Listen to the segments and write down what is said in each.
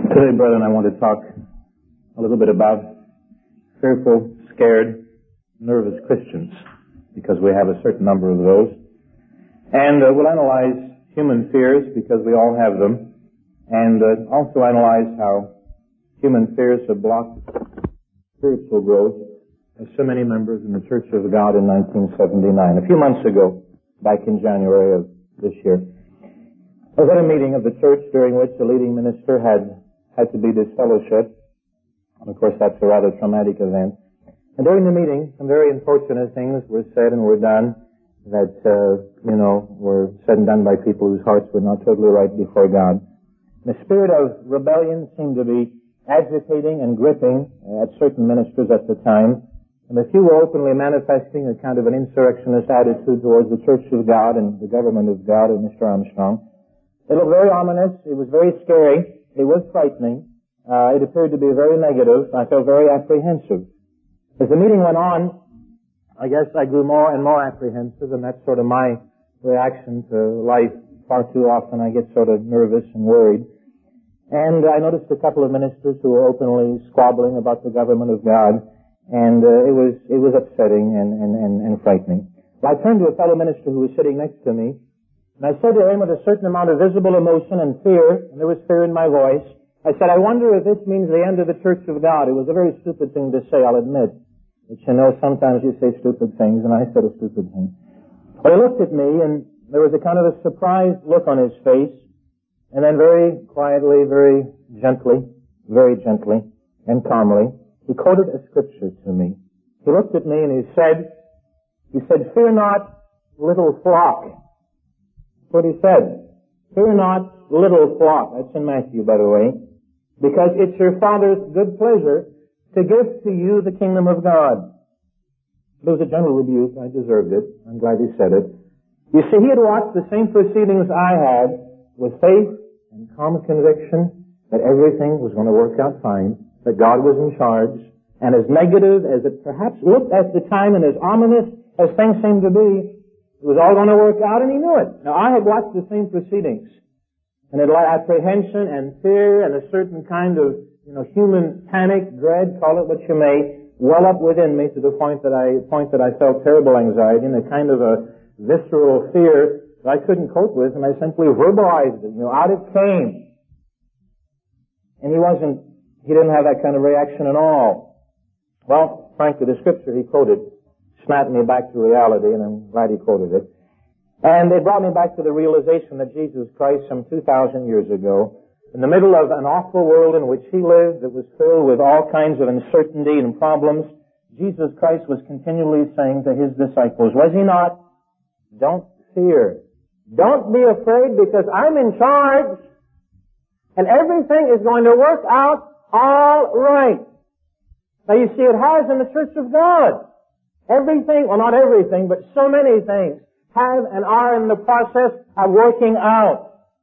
Today, brethren, I want to talk a little bit about fearful, scared, nervous Christians, because we have a certain number of those. And we'll analyze human fears, because we all have them, and also analyze how human fears have blocked spiritual growth of so many members in the Church of God in 1979. A few months ago, back in January of this year, I was at a meeting of the church during which the leading minister had to be disfellowshipped. And of course, that's a rather traumatic event. And during the meeting, some very unfortunate things were said and were done that, were said and done by people whose hearts were not totally right before God. The spirit of rebellion seemed to be agitating and gripping at certain ministers at the time. And a few were openly manifesting a kind of an insurrectionist attitude towards the Church of God and the government of God and Mr. Armstrong. It looked very ominous. It was very scary. It was frightening. It appeared to be very negative. I felt very apprehensive. As the meeting went on, I guess I grew more and more apprehensive, and that's sort of my reaction to life. Far too often I get sort of nervous and worried. And I noticed a couple of ministers who were openly squabbling about the government of God, and it was upsetting and frightening. Well, I turned to a fellow minister who was sitting next to me, and I said to him with a certain amount of visible emotion and fear, and there was fear in my voice, I said, I wonder if this means the end of the Church of God. It was a very stupid thing to say, I'll admit. But sometimes you say stupid things, and I said a stupid thing. But he looked at me, and there was a kind of a surprised look on his face, and then very quietly, very gently, and calmly, he quoted a scripture to me. He looked at me and he said, fear not, little flock. That's what he said. Fear not, little flock. That's in Matthew, by the way. Because it's your Father's good pleasure to give to you the kingdom of God. It was a gentle rebuke. I deserved it. I'm glad he said it. You see, he had watched the same proceedings I had with faith and calm conviction that everything was going to work out fine, that God was in charge, and as negative as it perhaps looked at the time and as ominous as things seemed to be, it was all going to work out, and he knew it. Now, I had watched the same proceedings, and it had apprehension and fear and a certain kind of, human panic, dread, call it what you may, well up within me to the point that I felt terrible anxiety and a kind of a visceral fear that I couldn't cope with, and I simply verbalized it. Out it came. And he didn't have that kind of reaction at all. Well, frankly, the scripture he quoted snapped me back to reality, and I'm glad he quoted it. And it brought me back to the realization that Jesus Christ, some 2,000 years ago, in the middle of an awful world in which he lived that was filled with all kinds of uncertainty and problems, Jesus Christ was continually saying to his disciples, was he not? Don't fear. Don't be afraid, because I'm in charge, and everything is going to work out all right. Now you see, it has in the Church of God. Everything, well not everything, but so many things have and are in the process of working out.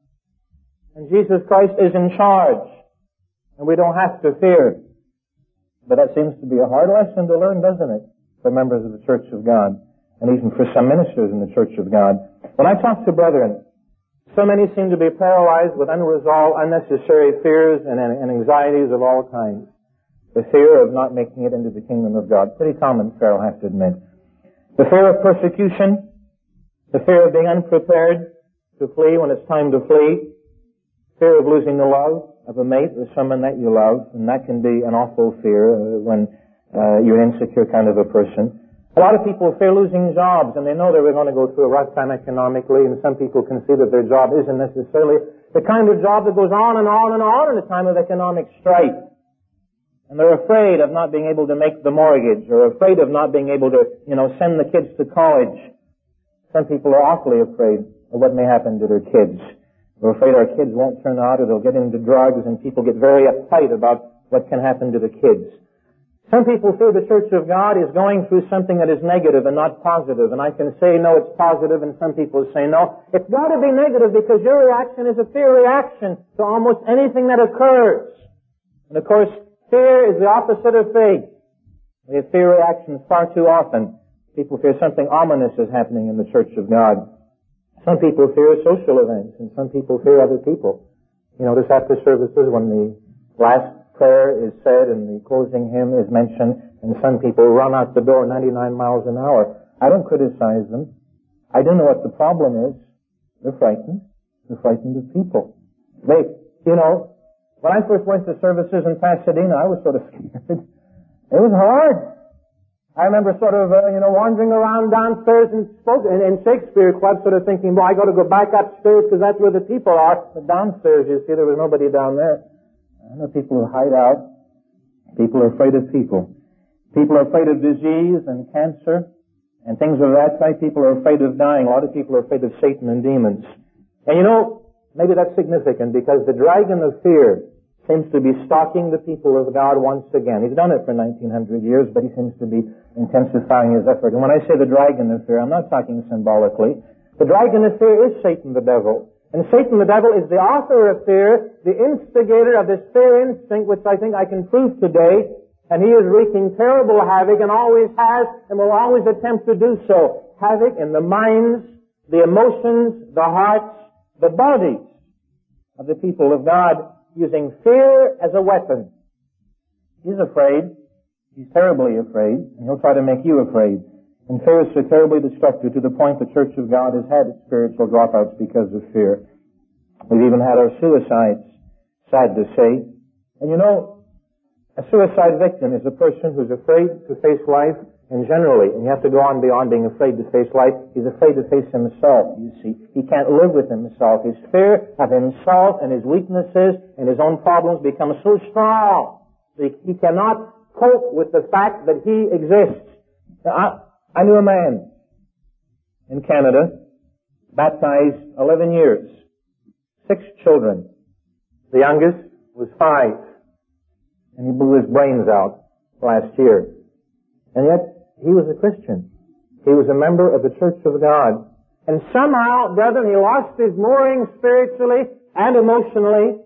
And Jesus Christ is in charge. And we don't have to fear. But that seems to be a hard lesson to learn, doesn't it? For members of the Church of God. And even for some ministers in the Church of God. When I talk to brethren, so many seem to be paralyzed with unresolved, unnecessary fears and anxieties of all kinds. The fear of not making it into the kingdom of God. Pretty common fear, I'll have to admit. The fear of persecution. The fear of being unprepared to flee when it's time to flee. Fear of losing the love of a mate or someone that you love. And that can be an awful fear when you're an insecure kind of a person. A lot of people fear losing jobs, and they know they were going to go through a rough time economically, and some people can see that their job isn't necessarily the kind of job that goes on and on and on in a time of economic strife. And they're afraid of not being able to make the mortgage, or afraid of not being able to, send the kids to college. Some people are awfully afraid of what may happen to their kids. They're afraid our kids won't turn out, or they'll get into drugs, and people get very uptight about what can happen to the kids. Some people fear the Church of God is going through something that is negative and not positive. And I can say, no, it's positive, and some people say, no, it's got to be negative because your reaction is a fear reaction to almost anything that occurs. And of course, fear is the opposite of faith. We have fear reactions far too often. People fear something ominous is happening in the Church of God. Some people fear social events, and some people fear other people. This after services when the Last prayer is said and the closing hymn is mentioned, and some people run out the door 99 miles an hour. I don't criticize them. I do know what the problem is. They're frightened. They're frightened of people. When I first went to services in Pasadena, I was sort of scared. It was hard. I remember sort of, wandering around downstairs in Shakespeare Club, sort of thinking, I got to go back upstairs because that's where the people are. But downstairs, you see, there was nobody down there. I know people who hide out. People are afraid of people. People are afraid of disease and cancer and things of that type. People are afraid of dying. A lot of people are afraid of Satan and demons. And maybe that's significant because the dragon of fear seems to be stalking the people of God once again. He's done it for 1900 years, but he seems to be intensifying his effort. And when I say the dragon of fear, I'm not talking symbolically. The dragon of fear is Satan the devil. And Satan the devil is the author of fear, the instigator of this fear instinct, which I think I can prove today. And he is wreaking terrible havoc and always has and will always attempt to do so. Havoc in the minds, the emotions, the hearts, the bodies of the people of God, using fear as a weapon. He's afraid. He's terribly afraid. And he'll try to make you afraid. And fear is so terribly destructive to the point the Church of God has had its spiritual dropouts because of fear. We've even had our suicides, sad to say. And a suicide victim is a person who's afraid to face life, and generally, and you have to go on beyond being afraid to face life, he's afraid to face himself, you see. He can't live with himself. His fear of himself and his weaknesses and his own problems becomes so strong that he cannot cope with the fact that he exists. Now, I knew a man in Canada, baptized 11 years, 6 children. The youngest was 5, and he blew his brains out last year. And yet, he was a Christian. He was a member of the Church of God. And somehow, brethren, he lost his moorings spiritually and emotionally.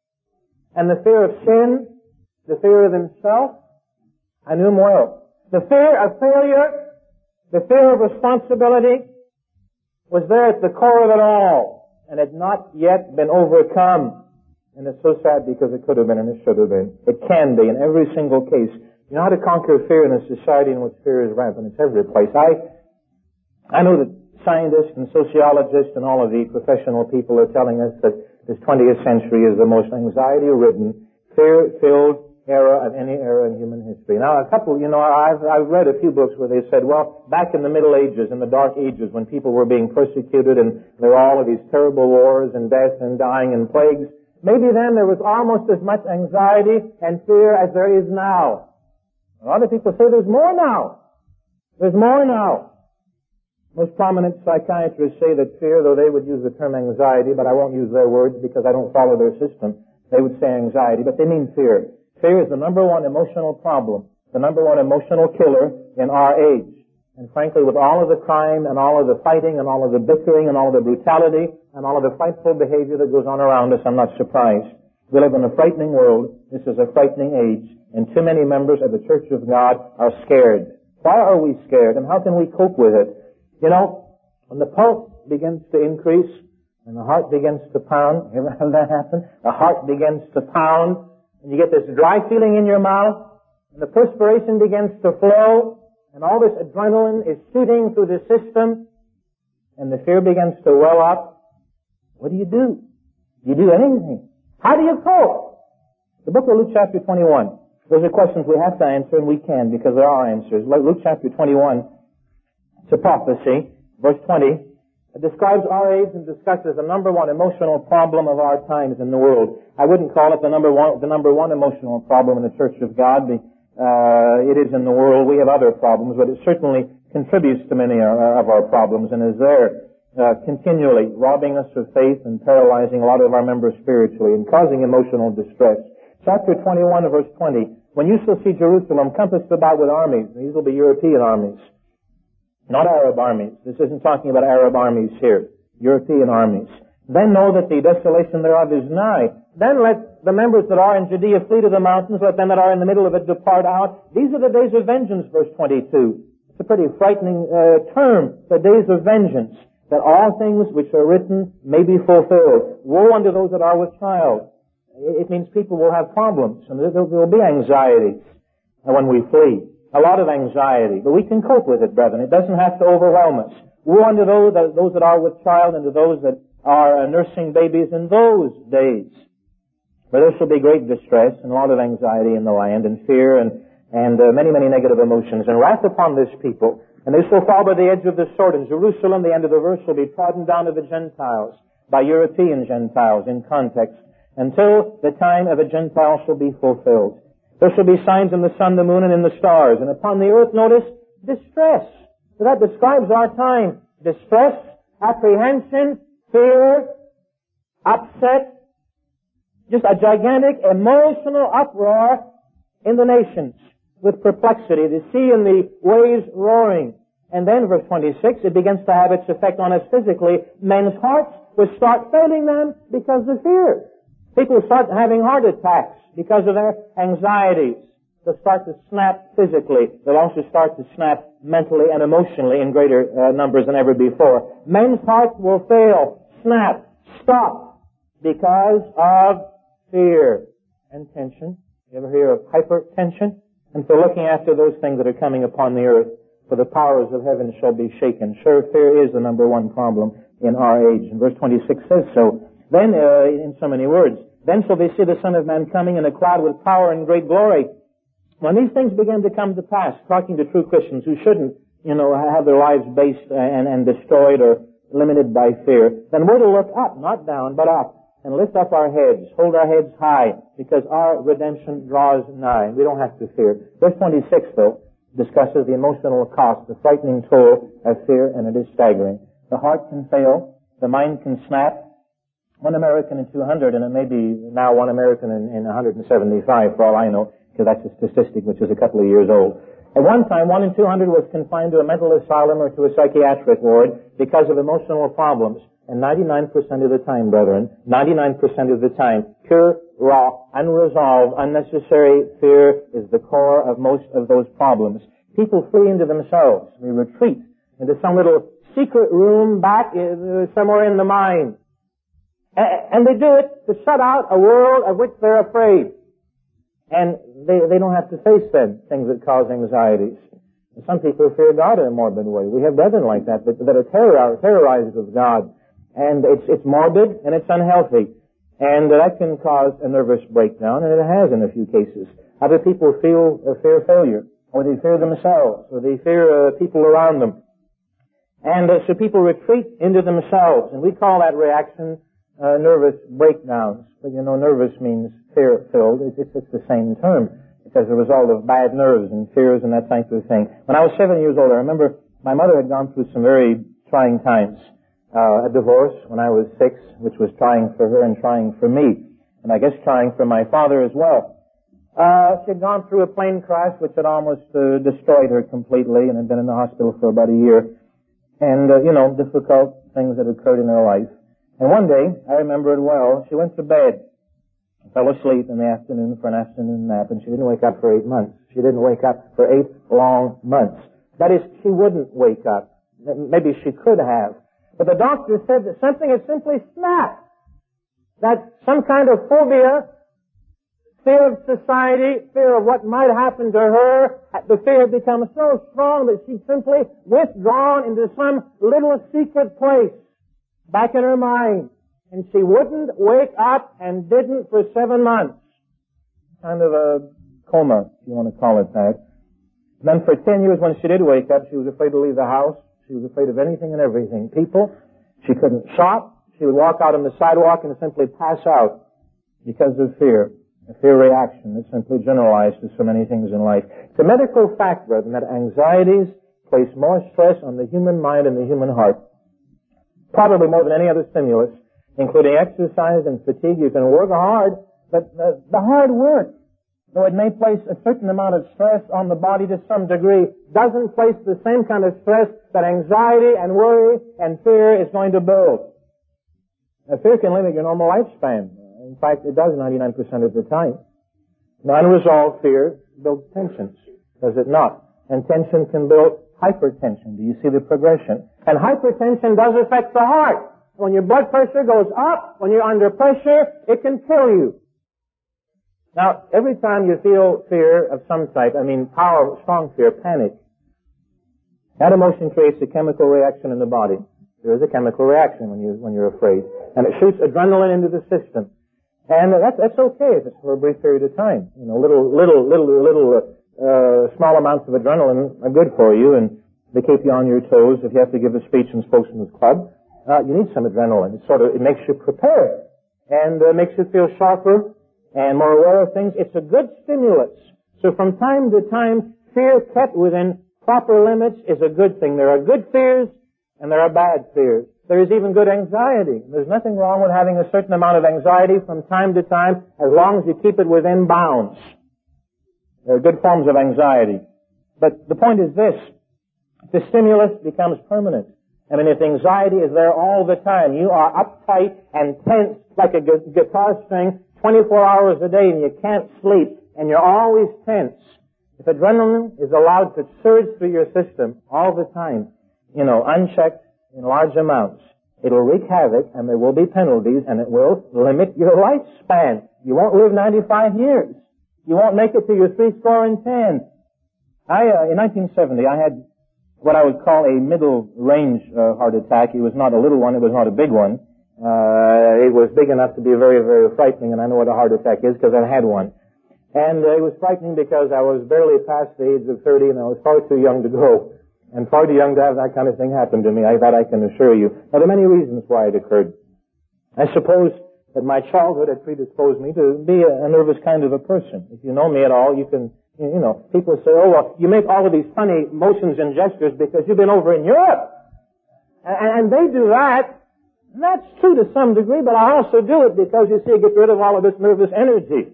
And the fear of sin, the fear of himself, I knew him well. The fear of failure, the fear of responsibility was there at the core of it all and had not yet been overcome. And it's so sad because it could have been and it should have been. It can be in every single case. You know how to conquer fear in a society in which fear is rampant. It's every place. I know that scientists and sociologists and all of the professional people are telling us that this 20th century is the most anxiety-ridden, fear-filled era of any era in human history. Now, I've read a few books where they said, back in the Middle Ages, in the Dark Ages, when people were being persecuted and there were all of these terrible wars and death and dying and plagues, maybe then there was almost as much anxiety and fear as there is now. A lot of people say there's more now. There's more now. Most prominent psychiatrists say that fear, though they would use the term anxiety, but I won't use their words because I don't follow their system. They would say anxiety, but they mean fear. Fear is the number one emotional problem, the number one emotional killer in our age. And frankly, with all of the crime and all of the fighting and all of the bickering and all of the brutality and all of the frightful behavior that goes on around us, I'm not surprised. We live in a frightening world. This is a frightening age. And too many members of the Church of God are scared. Why are we scared? And how can we cope with it? When the pulse begins to increase and the heart begins to pound, you ever have that happen? The heart begins to pound and you get this dry feeling in your mouth and the perspiration begins to flow and all this adrenaline is shooting through the system and the fear begins to well up. What do? Do you do anything? How do you cope? The book of Luke chapter 21. Those are questions we have to answer, and we can because there are answers. Luke chapter 21, it's a prophecy. Verse 20, it describes our age and discusses the number one emotional problem of our times in the world. I wouldn't call it the number one emotional problem in the Church of God. It is in the world. We have other problems, but it certainly contributes to many of our problems and is there continually robbing us of faith and paralyzing a lot of our members spiritually and causing emotional distress. Chapter 21, verse 20. When you shall see Jerusalem compassed about with armies, these will be European armies, not Arab armies. This isn't talking about Arab armies here. European armies. Then know that the desolation thereof is nigh. Then let the members that are in Judea flee to the mountains. Let them that are in the middle of it depart out. These are the days of vengeance, verse 22. It's a pretty frightening term, the days of vengeance. That all things which are written may be fulfilled. Woe unto those that are with child. it means people will have problems, and there will be anxiety when we flee. A lot of anxiety, but we can cope with it, brethren. It doesn't have to overwhelm us. Woe unto those that are with child, and to those that are nursing babies in those days. For there shall be great distress and a lot of anxiety in the land, and fear, and many, many negative emotions, and wrath upon this people. And they shall fall by the edge of the sword. And Jerusalem, the end of the verse, shall be trodden down of the Gentiles, by European Gentiles in context, until the time of a Gentile shall be fulfilled. There shall be signs in the sun, the moon, and in the stars. And upon the earth, notice, distress. So that describes our time. Distress, apprehension, fear, upset, just a gigantic emotional uproar in the nations, with perplexity, the sea and the waves roaring. And then, verse 26, it begins to have its effect on us physically. Men's hearts will start failing them because of fear. People start having heart attacks because of their anxieties. They'll start to snap physically. They'll also start to snap mentally and emotionally in greater numbers than ever before. Men's hearts will fail, snap, stop, because of fear and tension. You ever hear of hypertension? And for looking after those things that are coming upon the earth, for the powers of heaven shall be shaken. Sure, fear is the number one problem in our age. And verse 26 says so. Then, in so many words, then shall they see the Son of Man coming in a cloud with power and great glory. When these things begin to come to pass, talking to true Christians who shouldn't, have their lives based and destroyed or limited by fear, then we're to look up, not down, but up, and lift up our heads, hold our heads high, because our redemption draws nigh. We don't have to fear. Verse 26, though, discusses the emotional cost, the frightening toll of fear, and it is staggering. The heart can fail, the mind can snap. 1 American in 200, and it may be now 1 American in 175, for all I know, because that's a statistic which is a couple of years old. At one time, 1 in 200 was confined to a mental asylum or to a psychiatric ward because of emotional problems. And 99% of the time, brethren, 99% of the time, pure, raw, unresolved, unnecessary fear is the core of most of those problems. People flee into themselves. They retreat into some little secret room back somewhere in the mind. And they do it to shut out a world of which they're afraid. And they don't have to face then things that cause anxieties. Some people fear God in a morbid way. We have brethren like that are terrorized of God. And it's morbid and it's unhealthy. And that can cause a nervous breakdown, and it has in a few cases. Other people fear failure, or they fear themselves, or they fear people around them. And so people retreat into themselves, and we call that reaction nervous breakdowns. But nervous means fear-filled. It's the same term. It's as a result of bad nerves and fears and that type of thing. When I was 7 years old, I remember my mother had gone through some very trying times. A divorce when I was 6, which was trying for her and trying for me, and I guess trying for my father as well. She had gone through a plane crash which had almost destroyed her completely, and had been in the hospital for about a year. And, difficult things that occurred in her life. And one day, I remember it well, she went to bed, fell asleep in the afternoon for an afternoon nap, and she didn't wake up for 8 months. She didn't wake up for 8 long months. That is, she wouldn't wake up. Maybe she could have. But the doctor said that something had simply snapped. That some kind of phobia, fear of society, fear of what might happen to her, the fear had become so strong that she'd simply withdrawn into some little secret place back in her mind. And she wouldn't wake up and didn't for 7 months. Kind of a coma, if you want to call it that. And then for 10 years when she did wake up, she was afraid to leave the house. She was afraid of anything and everything. People, she couldn't shop. She would walk out on the sidewalk and simply pass out because of fear. A fear reaction that's simply generalized to so many things in life. It's a medical fact, brethren, that anxieties place more stress on the human mind and the human heart. Probably more than any other stimulus, including exercise and fatigue. You can work hard, but the hard work, though it may place a certain amount of stress on the body to some degree, doesn't place the same kind of stress that anxiety and worry and fear is going to build. Now, fear can limit your normal lifespan. In fact, it does 99% of the time. Now, unresolved fear builds tensions, does it not? And tension can build hypertension. Do you see the progression? And hypertension does affect the heart. When your blood pressure goes up, when you're under pressure, it can kill you. Now, every time you feel fear of some type, strong fear, panic, that emotion creates a chemical reaction in the body. There is a chemical reaction when you're afraid. And it shoots adrenaline into the system. And that's okay if it's for a brief period of time. Small amounts of adrenaline are good for you, and they keep you on your toes. If you have to give a speech in Spokesman's Club, you need some adrenaline. It makes you prepared, and makes you feel sharper and more aware of things. It's a good stimulus. So from time to time, fear kept within proper limits is a good thing. There are good fears, and there are bad fears. There is even good anxiety. There's nothing wrong with having a certain amount of anxiety from time to time, as long as you keep it within bounds. There are good forms of anxiety. But the point is this: the stimulus becomes permanent. If anxiety is there all the time, you are uptight and tense like a guitar string 24 hours a day, and you can't sleep, and you're always tense. If adrenaline is allowed to surge through your system all the time, unchecked in large amounts, it'll wreak havoc, and there will be penalties, and it will limit your lifespan. You won't live 95 years. You won't make it to your 80. In 1970, I had what I would call a middle-range heart attack. It was not a little one. It was not a big one. It was big enough to be very, very frightening, and I know what a heart attack is because I've had one. And it was frightening because I was barely past the age of 30, and I was far too young to go, and far too young to have that kind of thing happen to me. That I can assure you. Now, there are many reasons why it occurred. I suppose that my childhood had predisposed me to be a nervous kind of a person. If you know me at all, you can, people say, oh, well, you make all of these funny motions and gestures because you've been over in Europe. And they do that. And that's true to some degree, but I also do it because, you see, I get rid of all of this nervous energy.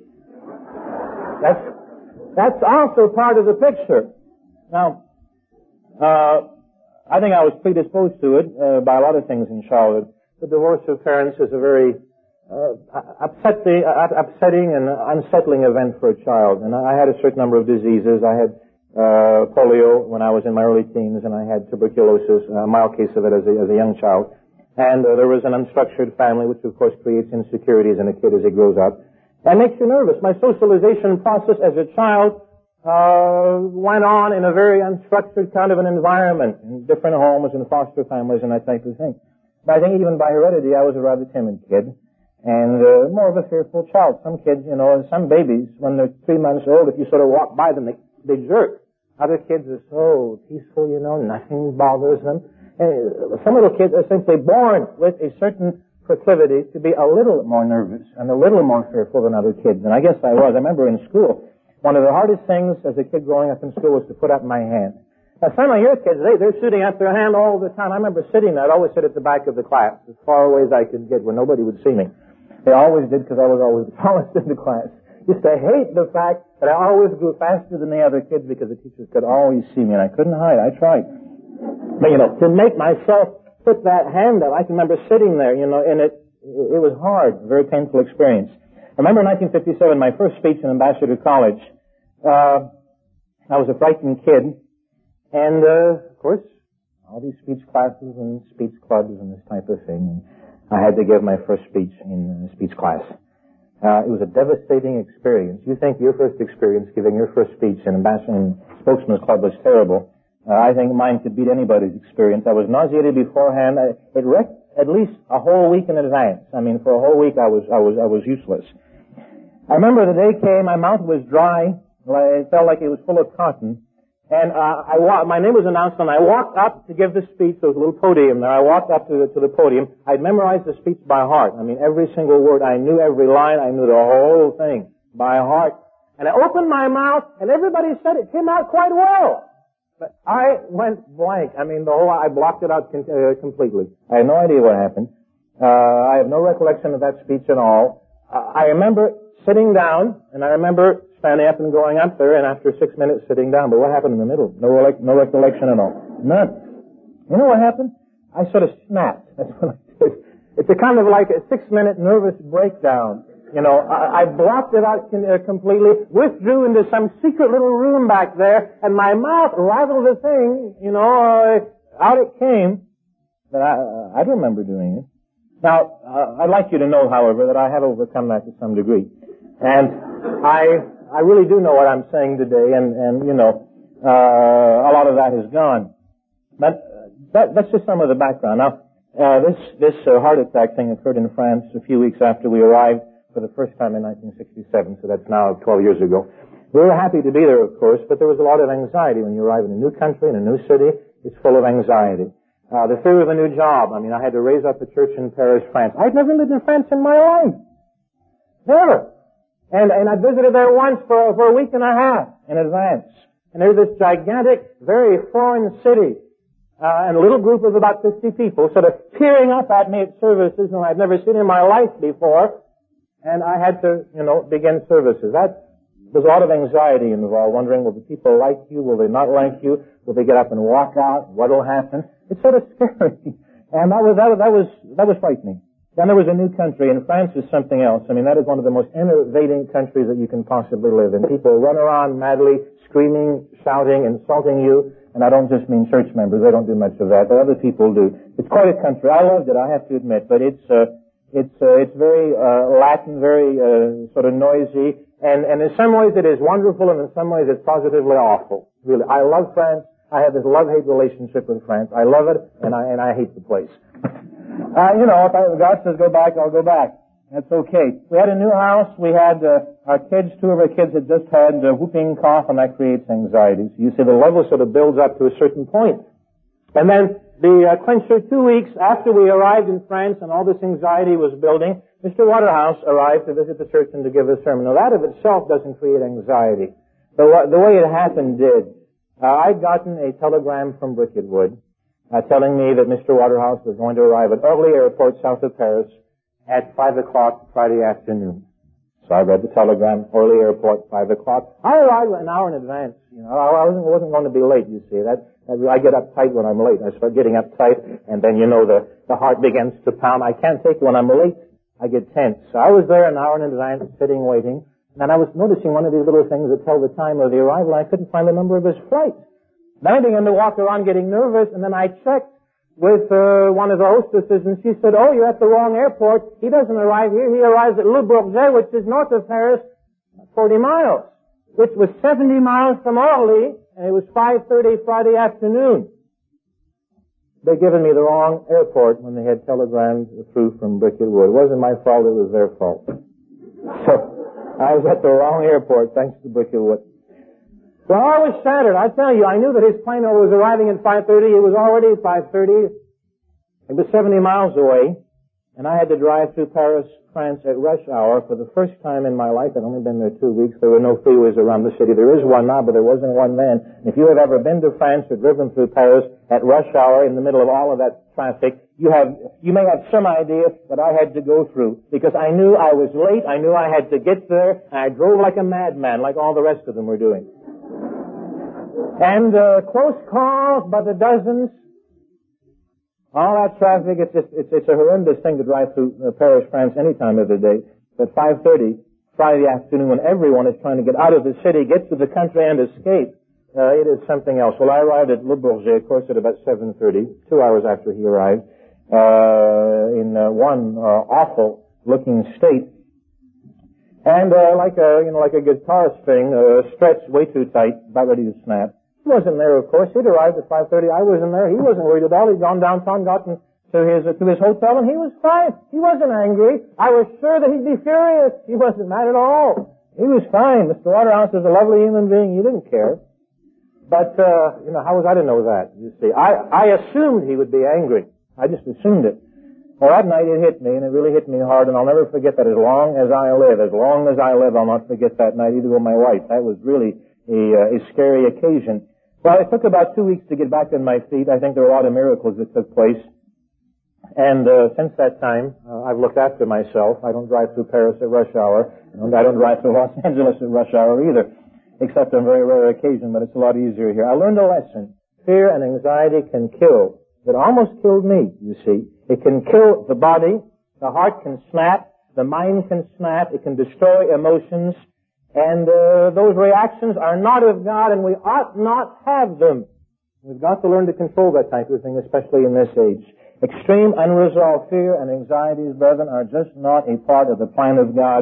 That's also part of the picture. Now, I think I was predisposed to it by a lot of things in childhood. The divorce of parents is a very upsetting and unsettling event for a child. And I had a certain number of diseases. I had polio when I was in my early teens, and I had tuberculosis, a mild case of it as a young child. And there was an unstructured family, which of course creates insecurities in a kid as he grows up, and makes you nervous. My socialization process as a child went on in a very unstructured kind of an environment, in different homes and foster families and that type of thing. But I think even by heredity, I was a rather timid kid, and more of a fearful child. Some kids, some babies, when they're 3 months old, if you sort of walk by them, they jerk. Other kids are so peaceful, nothing bothers them. Some little kids are simply born with a certain proclivity to be a little more nervous and a little more fearful than other kids. And I guess I was. I remember in school, one of the hardest things as a kid growing up in school was to put up my hand. Now, some of your kids, they're shooting up their hand all the time. I remember sitting there. I'd always sit at the back of the class, as far away as I could get, where nobody would see me. They always did, because I was always the tallest in the class. Used to hate the fact that I always grew faster than the other kids, because the teachers could always see me, and I couldn't hide. I tried. But, to make myself put that hand up, I can remember sitting there, and it was hard, a very painful experience. I remember in 1957, my first speech in Ambassador College. I was a frightened kid, and, of course, all these speech classes and speech clubs and this type of thing. I had to give my first speech in speech class. It was a devastating experience. You think your first experience giving your first speech in Ambassador and Spokesman's Club was terrible. I think mine could beat anybody's experience. I was nauseated beforehand. It wrecked at least a whole week in advance. For a whole week I was useless. I remember the day came, my mouth was dry. It felt like it was full of cotton. And my name was announced, and I walked up to give the speech. There was a little podium there. I walked up to the podium. I'd memorized the speech by heart. Every single word. I knew every line. I knew the whole thing by heart. And I opened my mouth, and everybody said it came out quite well. But I went blank. I blocked it out completely. I had no idea what happened. I have no recollection of that speech at all. I remember sitting down, and I remember standing up and going up there, and after 6 minutes sitting down. But what happened in the middle? No recollection at all. None. You know what happened? I sort of snapped. That's what I did. It's a kind of like a 6-minute nervous breakdown. I blocked it out completely, withdrew into some secret little room back there, and my mouth rattled the thing, out it came. But I don't remember doing it. Now, I'd like you to know, however, that I have overcome that to some degree. And I really do know what I'm saying today, and you know, a lot of that is gone. But that's just some of the background. Now, this heart attack thing occurred in France a few weeks after we arrived for the first time in 1967, so that's now 12 years ago. We were happy to be there, of course, but there was a lot of anxiety when you arrive in a new country, in a new city. It's full of anxiety. The fear of a new job. I mean, I had to raise up a church in Paris, France. I'd never lived in France in my life. Never. And I visited there once for a week and a half in advance. And there's this gigantic, very foreign city, and a little group of about 50 people sort of peering up at me at services, and I'd never seen in my life before. And I had to, you know, begin services. There's a lot of anxiety involved, wondering, will the people like you? Will they not like you? Will they get up and walk out? What will happen? It's sort of scary. And that was frightening. Then there was a new country, and France is something else. I mean, that is one of the most innovating countries that you can possibly live in. People run around madly, screaming, shouting, insulting you. And I don't just mean church members. They don't do much of that, but other people do. It's quite a country. I loved it, I have to admit, but it's very Latin, very sort of noisy, and in some ways it is wonderful, and in some ways it's positively awful. Really, I love France. I have this love-hate relationship with France. I love it, and I hate the place. You know, if God says go back, I'll go back. That's okay. We had a new house. We had our kids. Two of our kids had just had whooping cough, and that creates anxiety. So you see, the level sort of builds up to a certain point, and then the quencher 2 weeks after we arrived in France and all this anxiety was building, Mr. Waterhouse arrived to visit the church and to give a sermon. Now that of itself doesn't create anxiety. But the way it happened did. I'd gotten a telegram from Bricketwood telling me that Mr. Waterhouse was going to arrive at Orly Airport south of Paris at 5 o'clock Friday afternoon. So I read the telegram, Orly Airport, 5 o'clock. I arrived an hour in advance. You know, I wasn't going to be late, you see. I get uptight when I'm late. I start getting uptight, and then, you know, the heart begins to pound. I can't take it when I'm late. I get tense. So I was there an hour in advance, sitting, waiting, and I was noticing one of these little things that tell the time of the arrival. I couldn't find the number of his flight. Then I began to walk around getting nervous, and then I checked with one of the hostesses, and she said, "Oh, you're at the wrong airport. He doesn't arrive here. He arrives at Le Bourget, which is north of Paris, 40 miles, which was 70 miles from Orly, and it was 5:30 Friday afternoon." They'd given me the wrong airport when they had telegrammed through from Bricketwood. It wasn't my fault, it was their fault. So, I was at the wrong airport, thanks to Bricketwood. Well, I was shattered. I tell you, I knew that his plane was arriving at 5:30. It was already 5:30. It was 70 miles away, and I had to drive through Paris, France at rush hour for the first time in my life. I'd only been there 2 weeks. There were no freeways around the city. There is one now, but there wasn't one then. If you have ever been to France or driven through Paris at rush hour in the middle of all of that traffic, you may have some idea what I had to go through, because I knew I was late. I knew I had to get there, and I drove like a madman, like all the rest of them were doing. And close calls by the dozens. All that traffic, it's a horrendous thing to drive through Paris, France, any time of the day. But 5:30 Friday afternoon, when everyone is trying to get out of the city, get to the country, and escape, it is something else. Well, I arrived at Le Bourget, of course, at about 7:30, 2 hours after he arrived, in one awful-looking state, and like a guitar string, stretched way too tight, about ready to snap. He wasn't there, of course. He'd arrived at 5:30. I wasn't there. He wasn't worried at all. He'd gone downtown, gotten to his hotel, and he was fine. He wasn't angry. I was sure that he'd be furious. He wasn't mad at all. He was fine. Mr. Waterhouse is a lovely human being. He didn't care. But, how was I to know that? You see, I assumed he would be angry. I just assumed it. Well, that night it hit me, and it really hit me hard, and I'll never forget that as long as I live. As long as I live, I'll not forget that night, either will my wife. That was really a scary occasion. Well, it took about 2 weeks to get back on my feet. I think there were a lot of miracles that took place. And since that time, I've looked after myself. I don't drive through Paris at rush hour. I don't drive through Los Angeles at rush hour either, except on very rare occasion, but it's a lot easier here. I learned a lesson. Fear and anxiety can kill. It almost killed me, you see. It can kill the body. The heart can snap. The mind can snap. It can destroy emotions. And those reactions are not of God, and we ought not have them. We've got to learn to control that type of thing, especially in this age. Extreme unresolved fear and anxieties, brethren, are just not a part of the plan of God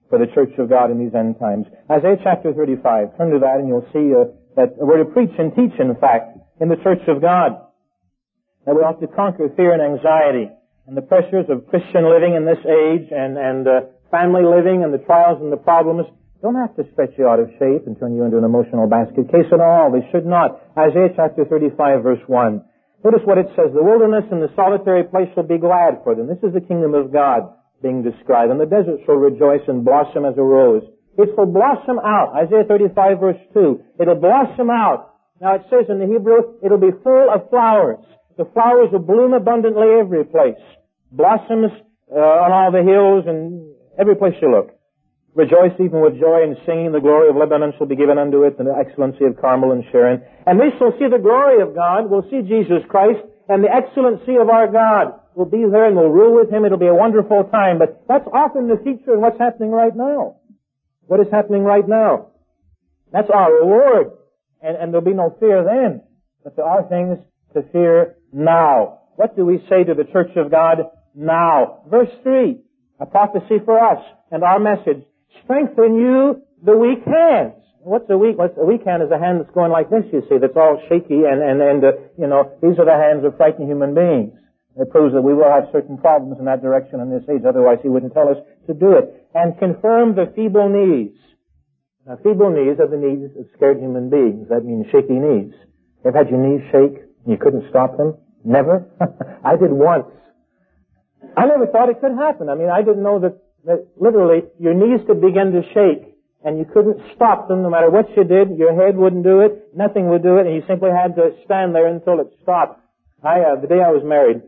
for the church of God in these end times. Isaiah chapter 35. Turn to that and you'll see that we're to preach and teach, in fact, in the church of God. That we ought to conquer fear and anxiety and the pressures of Christian living in this age and family living and the trials and the problems. Don't have to stretch you out of shape and turn you into an emotional basket case at all. They should not. Isaiah chapter 35 verse 1. Notice what it says. The wilderness and the solitary place shall be glad for them. This is the kingdom of God being described. And the desert shall rejoice and blossom as a rose. It shall blossom out. Isaiah 35 verse 2. It'll blossom out. Now it says in the Hebrew, it'll be full of flowers. The flowers will bloom abundantly every place. Blossoms on all the hills and every place you look. Rejoice even with joy and singing. The glory of Lebanon shall be given unto it, and the excellency of Carmel and Sharon. And we shall see the glory of God. We'll see Jesus Christ, and the excellency of our God will be there, and we'll rule with Him. It'll be a wonderful time. But that's often the feature of what's happening right now. What is happening right now? That's our reward. And there'll be no fear then. But there are things to fear now. What do we say to the church of God now? Verse 3, a prophecy for us and our message. Strengthen you the weak hands. What's a weak hand? Is a hand that's going like this, you see, that's all shaky and these are the hands of frightened human beings. It proves that we will have certain problems in that direction in this age, otherwise He wouldn't tell us to do it. And confirm the feeble knees. Now, feeble knees are the knees of scared human beings. That means shaky knees. Have had your knees shake and you couldn't stop them? Never? I did once. I never thought it could happen. I mean, I didn't know that literally your knees could begin to shake and you couldn't stop them no matter what you did. Your head wouldn't do it. Nothing would do it, and you simply had to stand there until it stopped. The day I was married,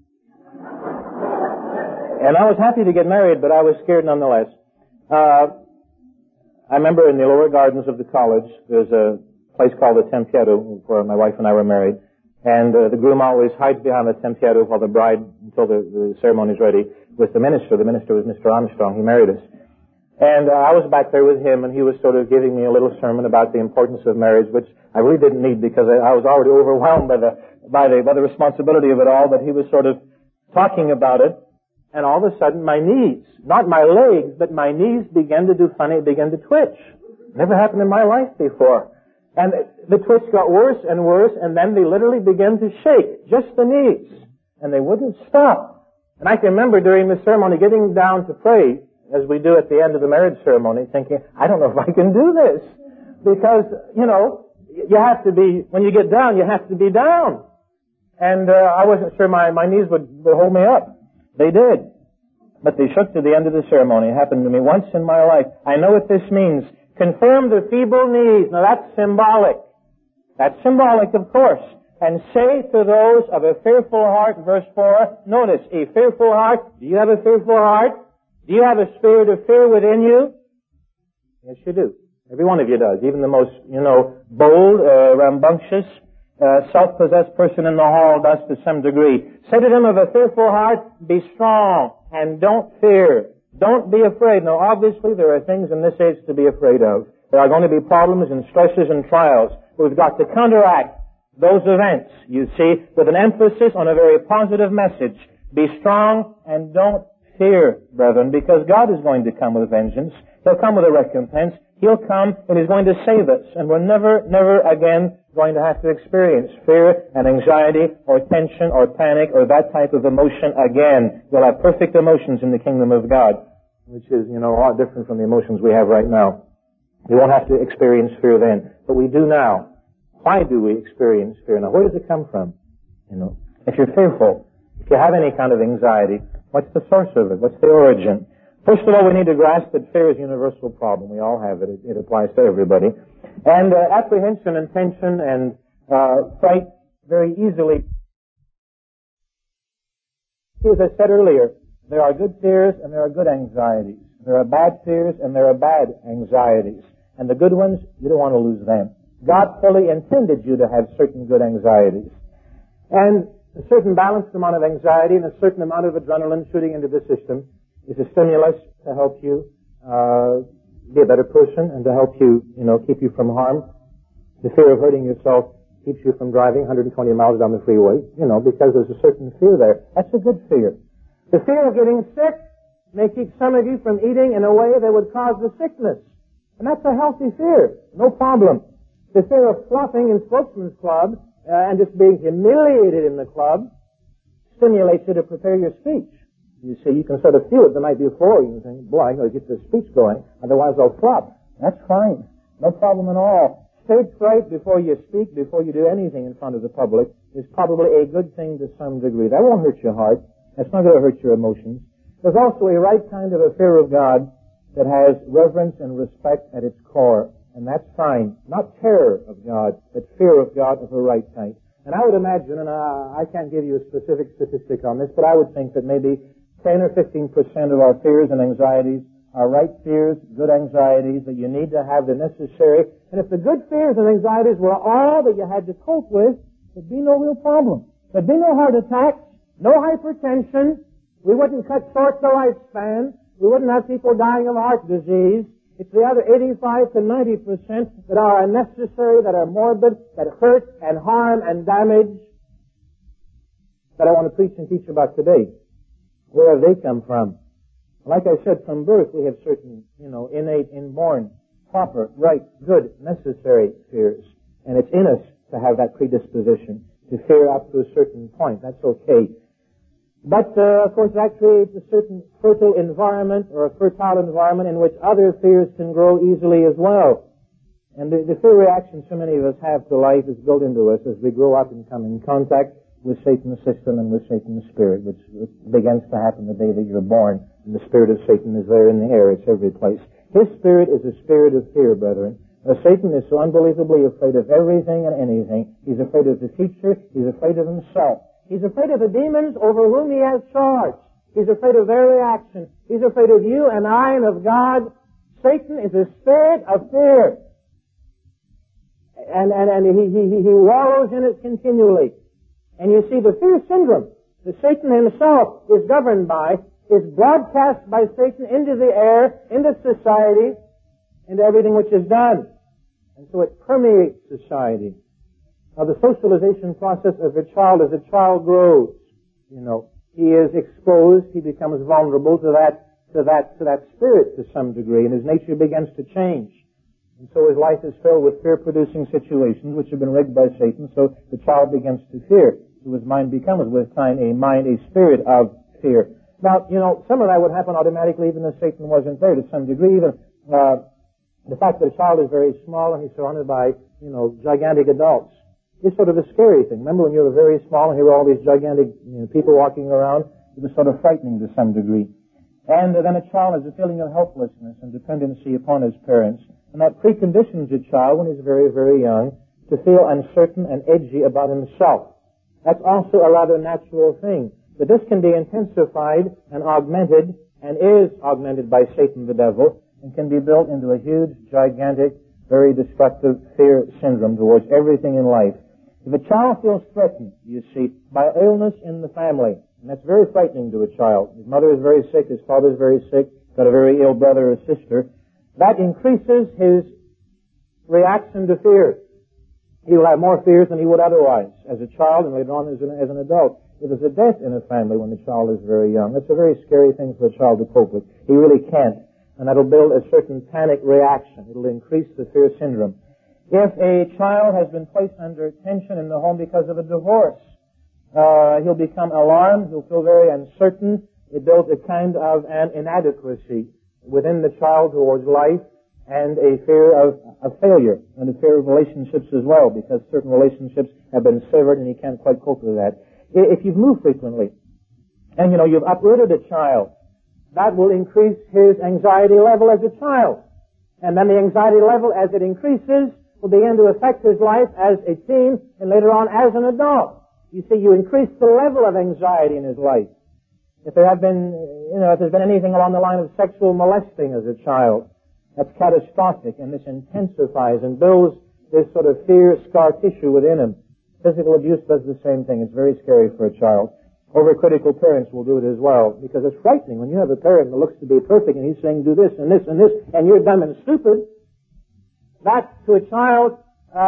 and I was happy to get married, but I was scared nonetheless. I remember in the lower gardens of the college, there's a place called the Tempietto where my wife and I were married. And the groom always hides behind the Tempietto while the bride, until the ceremony's ready, with the minister. The minister was Mr. Armstrong. He married us. And I was back there with him, and he was sort of giving me a little sermon about the importance of marriage, which I really didn't need because I was already overwhelmed by the responsibility of it all. But he was sort of talking about it, and all of a sudden my knees, not my legs, but my knees began to twitch. Never happened in my life before. And the twitch got worse and worse, and then they literally began to shake, just the knees. And they wouldn't stop. And I can remember during the ceremony getting down to pray, as we do at the end of the marriage ceremony, thinking, I don't know if I can do this. Because, you have to be, when you get down, you have to be down. And I wasn't sure my knees would hold me up. They did. But they shook to the end of the ceremony. It happened to me once in my life. I know what this means. Confirm the feeble knees. Now that's symbolic. That's symbolic, of course. And say to those of a fearful heart, verse 4, notice, a fearful heart. Do you have a fearful heart? Do you have a spirit of fear within you? Yes, you do. Every one of you does. Even the most, bold, rambunctious, self-possessed person in the hall does to some degree. Say to them of a fearful heart, be strong and don't fear. Don't be afraid. Now, obviously, there are things in this age to be afraid of. There are going to be problems and stresses and trials. We've got to counteract those events, you see, with an emphasis on a very positive message. Be strong and don't fear, brethren, because God is going to come with vengeance. He'll come with a recompense. He'll come and He's going to save us. And we're never again going to have to experience fear and anxiety or tension or panic or that type of emotion again. We'll have perfect emotions in the kingdom of God, which is, a lot different from the emotions we have right now. We won't have to experience fear then, but we do now. Why do we experience fear now? Where does it come from? If you're fearful, if you have any kind of anxiety, what's the source of it? What's the origin? First of all, we need to grasp that fear is a universal problem. We all have it. It applies to everybody. And apprehension and tension and fright very easily. As I said earlier, there are good fears and there are good anxieties. There are bad fears and there are bad anxieties. And the good ones, you don't want to lose them. God fully intended you to have certain good anxieties. And a certain balanced amount of anxiety and a certain amount of adrenaline shooting into the system is a stimulus to help you be a better person and to help you, keep you from harm. The fear of hurting yourself keeps you from driving 120 miles down the freeway, because there's a certain fear there. That's a good fear. The fear of getting sick may keep some of you from eating in a way that would cause the sickness. And that's a healthy fear. No problem. The fear of flopping in spokesman's club and just being humiliated in the club stimulates you to prepare your speech. You see, you can sort of feel it the night before. You can think, boy, I got to get this speech going, otherwise I'll flop. That's fine. No problem at all. Stage fright before you speak, before you do anything in front of the public, is probably a good thing to some degree. That won't hurt your heart. That's not going to hurt your emotions. There's also a right kind of a fear of God that has reverence and respect at its core. And that's fine. Not terror of God, but fear of God of a right kind. And I would imagine, and I can't give you a specific statistic on this, but I would think that maybe 10 or 15% of our fears and anxieties are right fears, good anxieties that you need to have the necessary. And if the good fears and anxieties were all that you had to cope with, there'd be no real problem. There'd be no heart attacks, no hypertension. We wouldn't cut short the lifespan. We wouldn't have people dying of heart disease. It's the other 85 to 90% that are unnecessary, that are morbid, that hurt and harm and damage, that I want to preach and teach about today. Where have they come from? Like I said, from birth we have certain, innate, inborn, proper, right, good, necessary fears. And it's in us to have that predisposition to fear up to a certain point. That's okay. But, of course, that creates a certain fertile environment or a fertile environment in which other fears can grow easily as well. And the fear reaction so many of us have to life is built into us as we grow up and come in contact with Satan's system and with Satan's spirit, which begins to happen the day that you're born. And the spirit of Satan is there in the air. It's every place. His spirit is a spirit of fear, brethren. Satan is so unbelievably afraid of everything and anything. He's afraid of the future. He's afraid of himself. He's afraid of the demons over whom he has charge. He's afraid of their reaction. He's afraid of you and I and of God. Satan is a spirit of fear. And he wallows in it continually. And you see, the fear syndrome that Satan himself is governed by is broadcast by Satan into the air, into society, into everything which is done. And so it permeates society. Now, the socialization process of a child, as a child grows, he is exposed, he becomes vulnerable to that spirit to some degree, and his nature begins to change. And so his life is filled with fear-producing situations which have been rigged by Satan, so the child begins to fear. So his mind becomes, with time, a spirit of fear. Now, some of that would happen automatically even if Satan wasn't there to some degree. Even the fact that a child is very small and he's surrounded by, gigantic adults is sort of a scary thing. Remember when you were very small and here were all these gigantic people walking around? It was sort of frightening to some degree. And then a child has a feeling of helplessness and dependency upon his parents. And that preconditions a child, when he's very, very young, to feel uncertain and edgy about himself. That's also a rather natural thing. But this can be intensified and augmented, and is augmented by Satan the devil, and can be built into a huge, gigantic, very destructive fear syndrome towards everything in life. If a child feels threatened, you see, by illness in the family, and that's very frightening to a child. His mother is very sick, his father is very sick, got a very ill brother or sister, that increases his reaction to fear. He will have more fears than he would otherwise as a child and later on as an adult. If there's a death in a family when the child is very young, that's a very scary thing for a child to cope with. He really can't. And that'll build a certain panic reaction. It'll increase the fear syndrome. If a child has been placed under tension in the home because of a divorce, he'll become alarmed, he'll feel very uncertain. It builds a kind of an inadequacy within the child towards life, and a fear of failure, and a fear of relationships as well, because certain relationships have been severed and he can't quite cope with that. If you've moved frequently, and you've uprooted a child, that will increase his anxiety level as a child. And then the anxiety level, as it increases, will begin to affect his life as a teen and later on as an adult. You see, you increase the level of anxiety in his life. If there have been, if there's been anything along the line of sexual molesting as a child, that's catastrophic, and this intensifies and builds this sort of fear scar tissue within him. Physical abuse does the same thing. It's very scary for a child. Overcritical parents will do it as well, because it's frightening when you have a parent that looks to be perfect and he's saying do this and this and this, and you're dumb and stupid. That, to a child,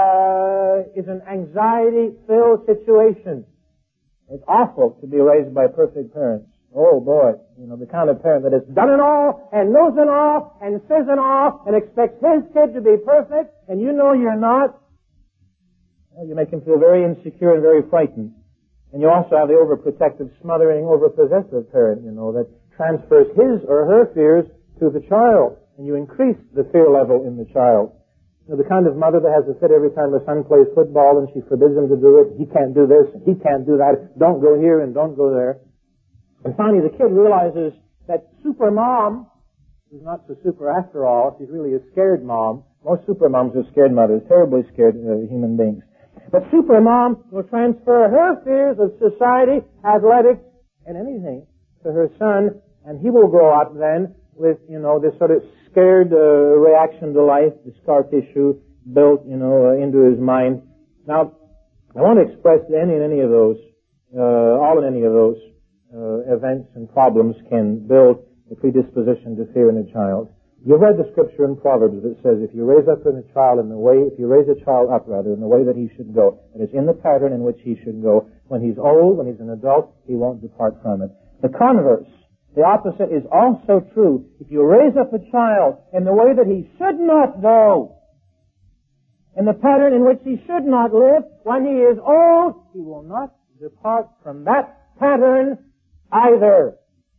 is an anxiety-filled situation. It's awful to be raised by perfect parents. Oh boy, the kind of parent that has done it all and knows it all and says it all and expects his kid to be perfect and you know you're not. Well, you make him feel very insecure and very frightened. And you also have the overprotective, smothering, overpossessive parent, that transfers his or her fears to the child. And you increase the fear level in the child. The kind of mother that has a fit every time the son plays football and she forbids him to do it. He can't do this and he can't do that. Don't go here and don't go there. And finally the kid realizes that super mom is not so super after all. She's really a scared mom. Most super moms are scared mothers, terribly scared human beings. But super mom will transfer her fears of society, athletics, and anything to her son, and he will grow up then with, this sort of scared reaction to life, the scar tissue built, into his mind. Now, I want to express that any of those, all in any of those events and problems can build a predisposition to fear in a child. You've read the scripture in Proverbs that says if you raise a child up in the way that he should go, it is in the pattern in which he should go. When he's old, when he's an adult, he won't depart from it. The converse, the opposite, is also true. If you raise up a child in the way that he should not go, in the pattern in which he should not live, when he is old, he will not depart from that pattern either.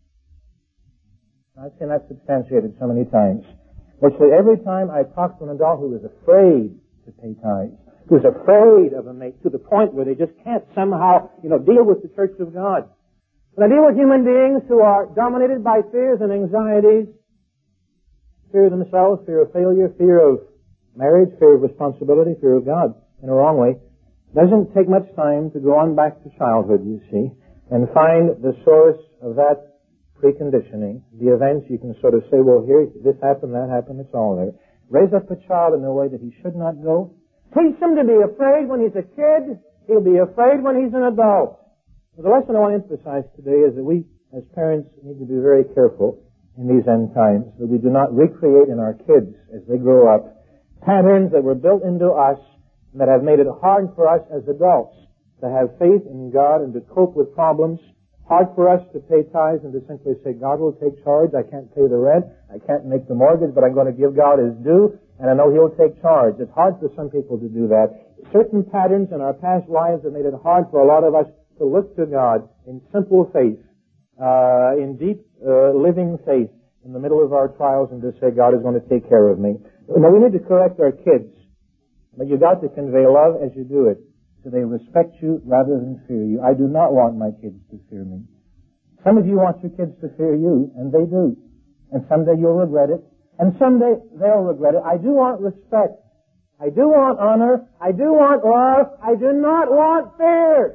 I've seen that substantiated so many times. Virtually every time I talk to an adult who is afraid to pay tithes, who is afraid of a mate to the point where they just can't somehow, deal with the church of God. When I deal with human beings who are dominated by fears and anxieties, fear of themselves, fear of failure, fear of marriage, fear of responsibility, fear of God in a wrong way, it doesn't take much time to go on back to childhood, you see, and find the source of that preconditioning, the events. You can sort of say, well, here, this happened, that happened, it's all there. Raise up a child in a way that he should not go. Teach him to be afraid when he's a kid. He'll be afraid when he's an adult. The lesson I want to emphasize today is that we, as parents, need to be very careful in these end times, that we do not recreate in our kids, as they grow up, patterns that were built into us and that have made it hard for us as adults to have faith in God and to cope with problems. Hard for us to pay tithes and to simply say, God will take charge. I can't pay the rent. I can't make the mortgage, but I'm going to give God his due, and I know he'll take charge. It's hard for some people to do that. Certain patterns in our past lives have made it hard for a lot of us to look to God in simple faith, in deep living faith in the middle of our trials and to say, God is going to take care of me. Now, we need to correct our kids, but you've got to convey love as you do it. So they respect you rather than fear you. I do not want my kids to fear me. Some of you want your kids to fear you, and they do. And someday you'll regret it, and someday they'll regret it. I do want respect. I do want honor. I do want love. I do not want fear.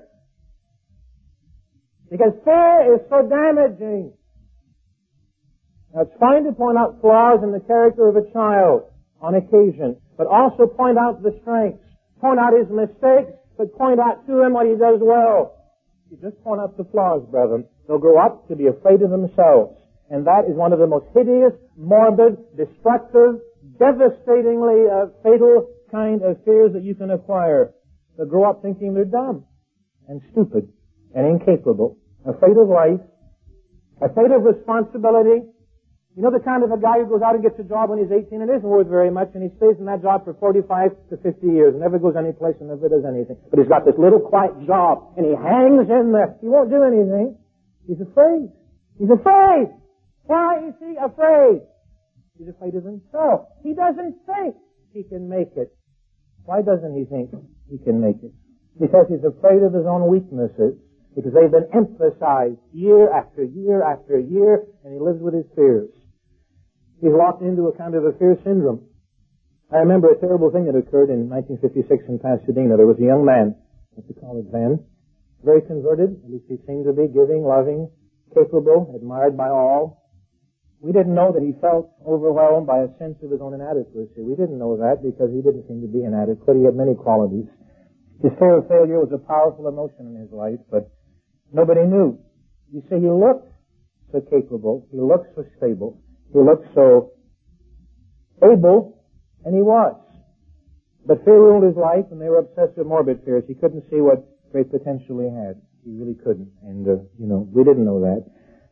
Because fear is so damaging. Now, it's fine to point out flaws in the character of a child on occasion, but also point out the strengths. Point out his mistakes, but point out to him what he does well. You just point out the flaws, brethren. They'll grow up to be afraid of themselves. And that is one of the most hideous, morbid, destructive, devastatingly fatal kind of fears that you can acquire. They'll grow up thinking they're dumb and stupid and incapable, afraid of life, afraid of responsibility. You know the kind of a guy who goes out and gets a job when he's 18 and isn't worth very much, and he stays in that job for 45 to 50 years and never goes anyplace and never does anything. But he's got this little quiet job, and he hangs in there. He won't do anything. He's afraid. He's afraid. Why is he afraid? He's afraid of himself. He doesn't think he can make it. Why doesn't he think he can make it? Because he's afraid of his own weaknesses. Because they've been emphasized year after year after year, and he lives with his fears. He's locked into a kind of a fear syndrome. I remember a terrible thing that occurred in 1956 in Pasadena. There was a young man at the college then, very converted, at least he seemed to be, giving, loving, capable, admired by all. We didn't know that he felt overwhelmed by a sense of his own inadequacy. We didn't know that because he didn't seem to be inadequate. He had many qualities. His fear of failure was a powerful emotion in his life, but nobody knew. You see, he looked so capable, he looked so stable, he looked so able, and he was. But fear ruled his life, and they were obsessive, morbid fears. He couldn't see what great potential he had. He really couldn't. And, we didn't know that.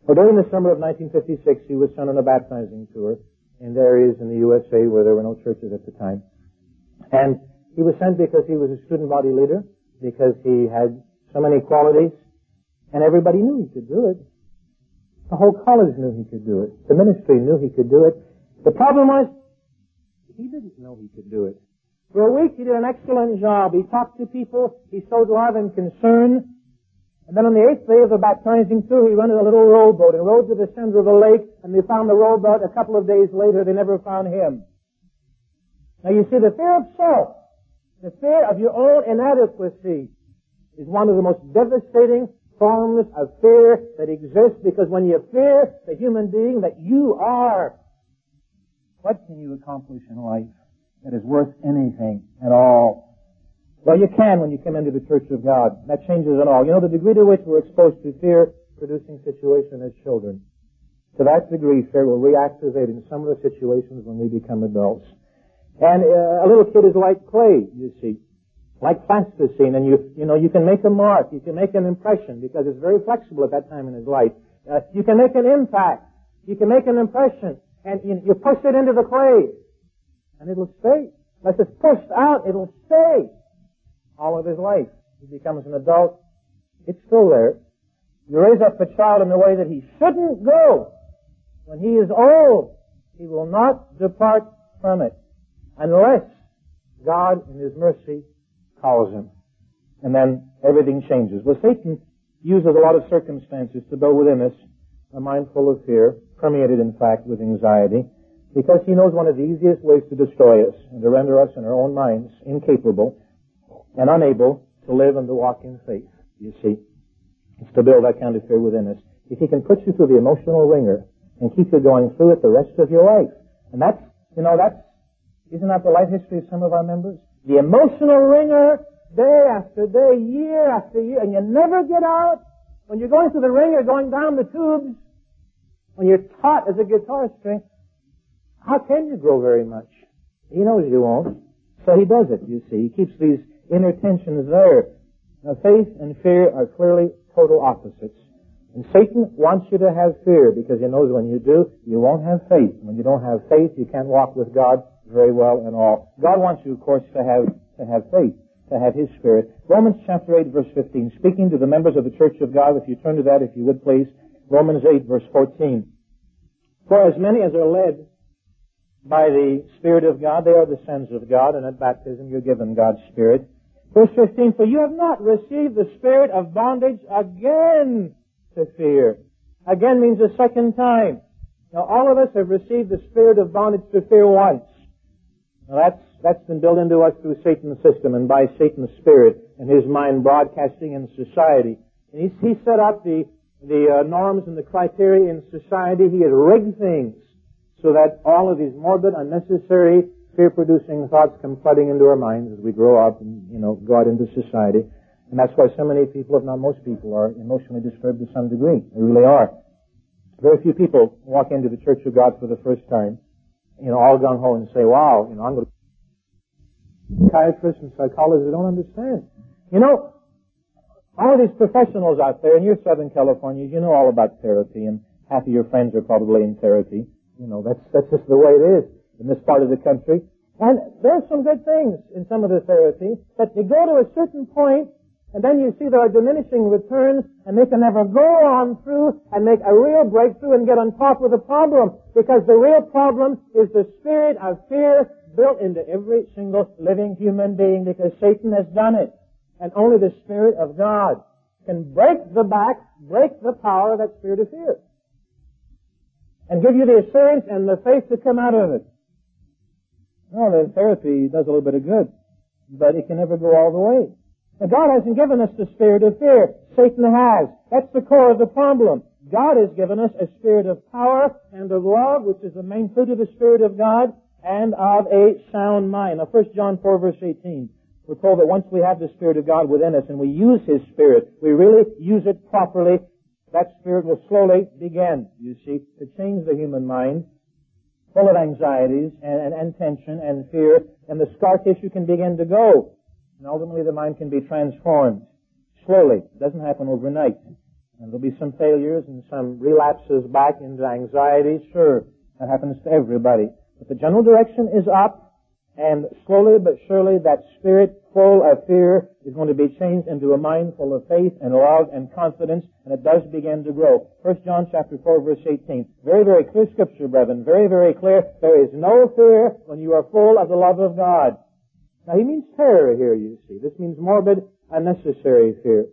Well, during the summer of 1956, he was sent on a baptizing tour in areas in the USA where there were no churches at the time. And he was sent because he was a student body leader, because he had so many qualities, and everybody knew he could do it. The whole college knew he could do it. The ministry knew he could do it. The problem was, he didn't know he could do it. For a week, he did an excellent job. He talked to people. He showed love and concern. And then on the 8th day of the baptizing tour, he rented a little rowboat and rowed to the center of the lake, and they found the rowboat. A couple of days later, they never found him. Now you see, the fear of self, the fear of your own inadequacy, is one of the most devastating forms of fear that exists, because when you fear the human being that you are, what can you accomplish in life that is worth anything at all? Well, you can when you come into the Church of God. That changes it all. You know, the degree to which we're exposed to fear-producing situation as children, to that degree, fear will reactivate in some of the situations when we become adults. And a little kid is like clay, you see, like plasticine, and you can make a mark, you can make an impression, because it's very flexible at that time in his life. You can make an impact, you can make an impression, and you push it into the clay, and it'll stay. Unless it's pushed out, it'll stay all of his life. He becomes an adult, it's still there. You raise up a child in the way that he shouldn't go. When he is old, he will not depart from it, unless God in His mercy calls him. And then everything changes. Well, Satan uses a lot of circumstances to build within us a mind full of fear, permeated in fact with anxiety, because he knows one of the easiest ways to destroy us and to render us in our own minds incapable and unable to live and to walk in faith, you see. It's to build that kind of fear within us. If he can put you through the emotional ringer and keep you going through it the rest of your life. And isn't that the life history of some of our members? The emotional ringer, day after day, year after year, and you never get out. When you're going through the ringer, going down the tubes, when you're taught as a guitar string, how can you grow very much? He knows you won't. So he does it, you see. He keeps these inner tensions there. Now, faith and fear are clearly total opposites. And Satan wants you to have fear, because he knows when you do, you won't have faith. When you don't have faith, you can't walk with God very well and all. God wants you, of course, to have faith, to have His Spirit. Romans chapter 8, verse 15, speaking to the members of the Church of God, if you turn to that, if you would please, Romans 8, verse 14. For as many as are led by the Spirit of God, they are the sons of God, and at baptism you're given God's Spirit. Verse 15, for you have not received the spirit of bondage again to fear. Again means a second time. Now all of us have received the spirit of bondage to fear once. Now that's been built into us through Satan's system and by Satan's spirit and his mind broadcasting in society. And he set up the norms and the criteria in society. He has rigged things so that all of these morbid, unnecessary, fear-producing thoughts come flooding into our minds as we grow up and, go out into society. And that's why so many people, if not most people, are emotionally disturbed to some degree. They really are. Very few people walk into the Church of God for the first time, all gung-ho and say, wow, I'm going to... Psychiatrists and psychologists don't understand. All of these professionals out there, and you're Southern California, you know all about therapy, and half of your friends are probably in therapy. That's just the way it is in this part of the country. And there's some good things in some of the therapy, but you go to a certain point, and then you see there are diminishing returns, and they can never go on through and make a real breakthrough and get on top of the problem. Because the real problem is the spirit of fear built into every single living human being, because Satan has done it. And only the Spirit of God can break the back, break the power of that spirit of fear. And give you the assurance and the faith to come out of it. Well, the therapy does a little bit of good, but it can never go all the way. Now, God hasn't given us the spirit of fear. Satan has. That's the core of the problem. God has given us a spirit of power and of love, which is the main fruit of the Spirit of God, and of a sound mind. Now, 1 John 4, verse 18. We're told that once we have the Spirit of God within us and we use His Spirit, we really use it properly, that Spirit will slowly begin, you see, to change the human mind, full of anxieties and tension and fear, and the scar tissue can begin to go. And ultimately the mind can be transformed. Slowly. It doesn't happen overnight. And there'll be some failures and some relapses back into anxiety. Sure, that happens to everybody. But the general direction is up, and slowly but surely that spirit full of fear is going to be changed into a mind full of faith and love and confidence, and it does begin to grow. 1 John chapter 4, verse 18. Very, very clear scripture, brethren. Very, very clear. There is no fear when you are full of the love of God. Now, he means terror here, you see. This means morbid, unnecessary fear.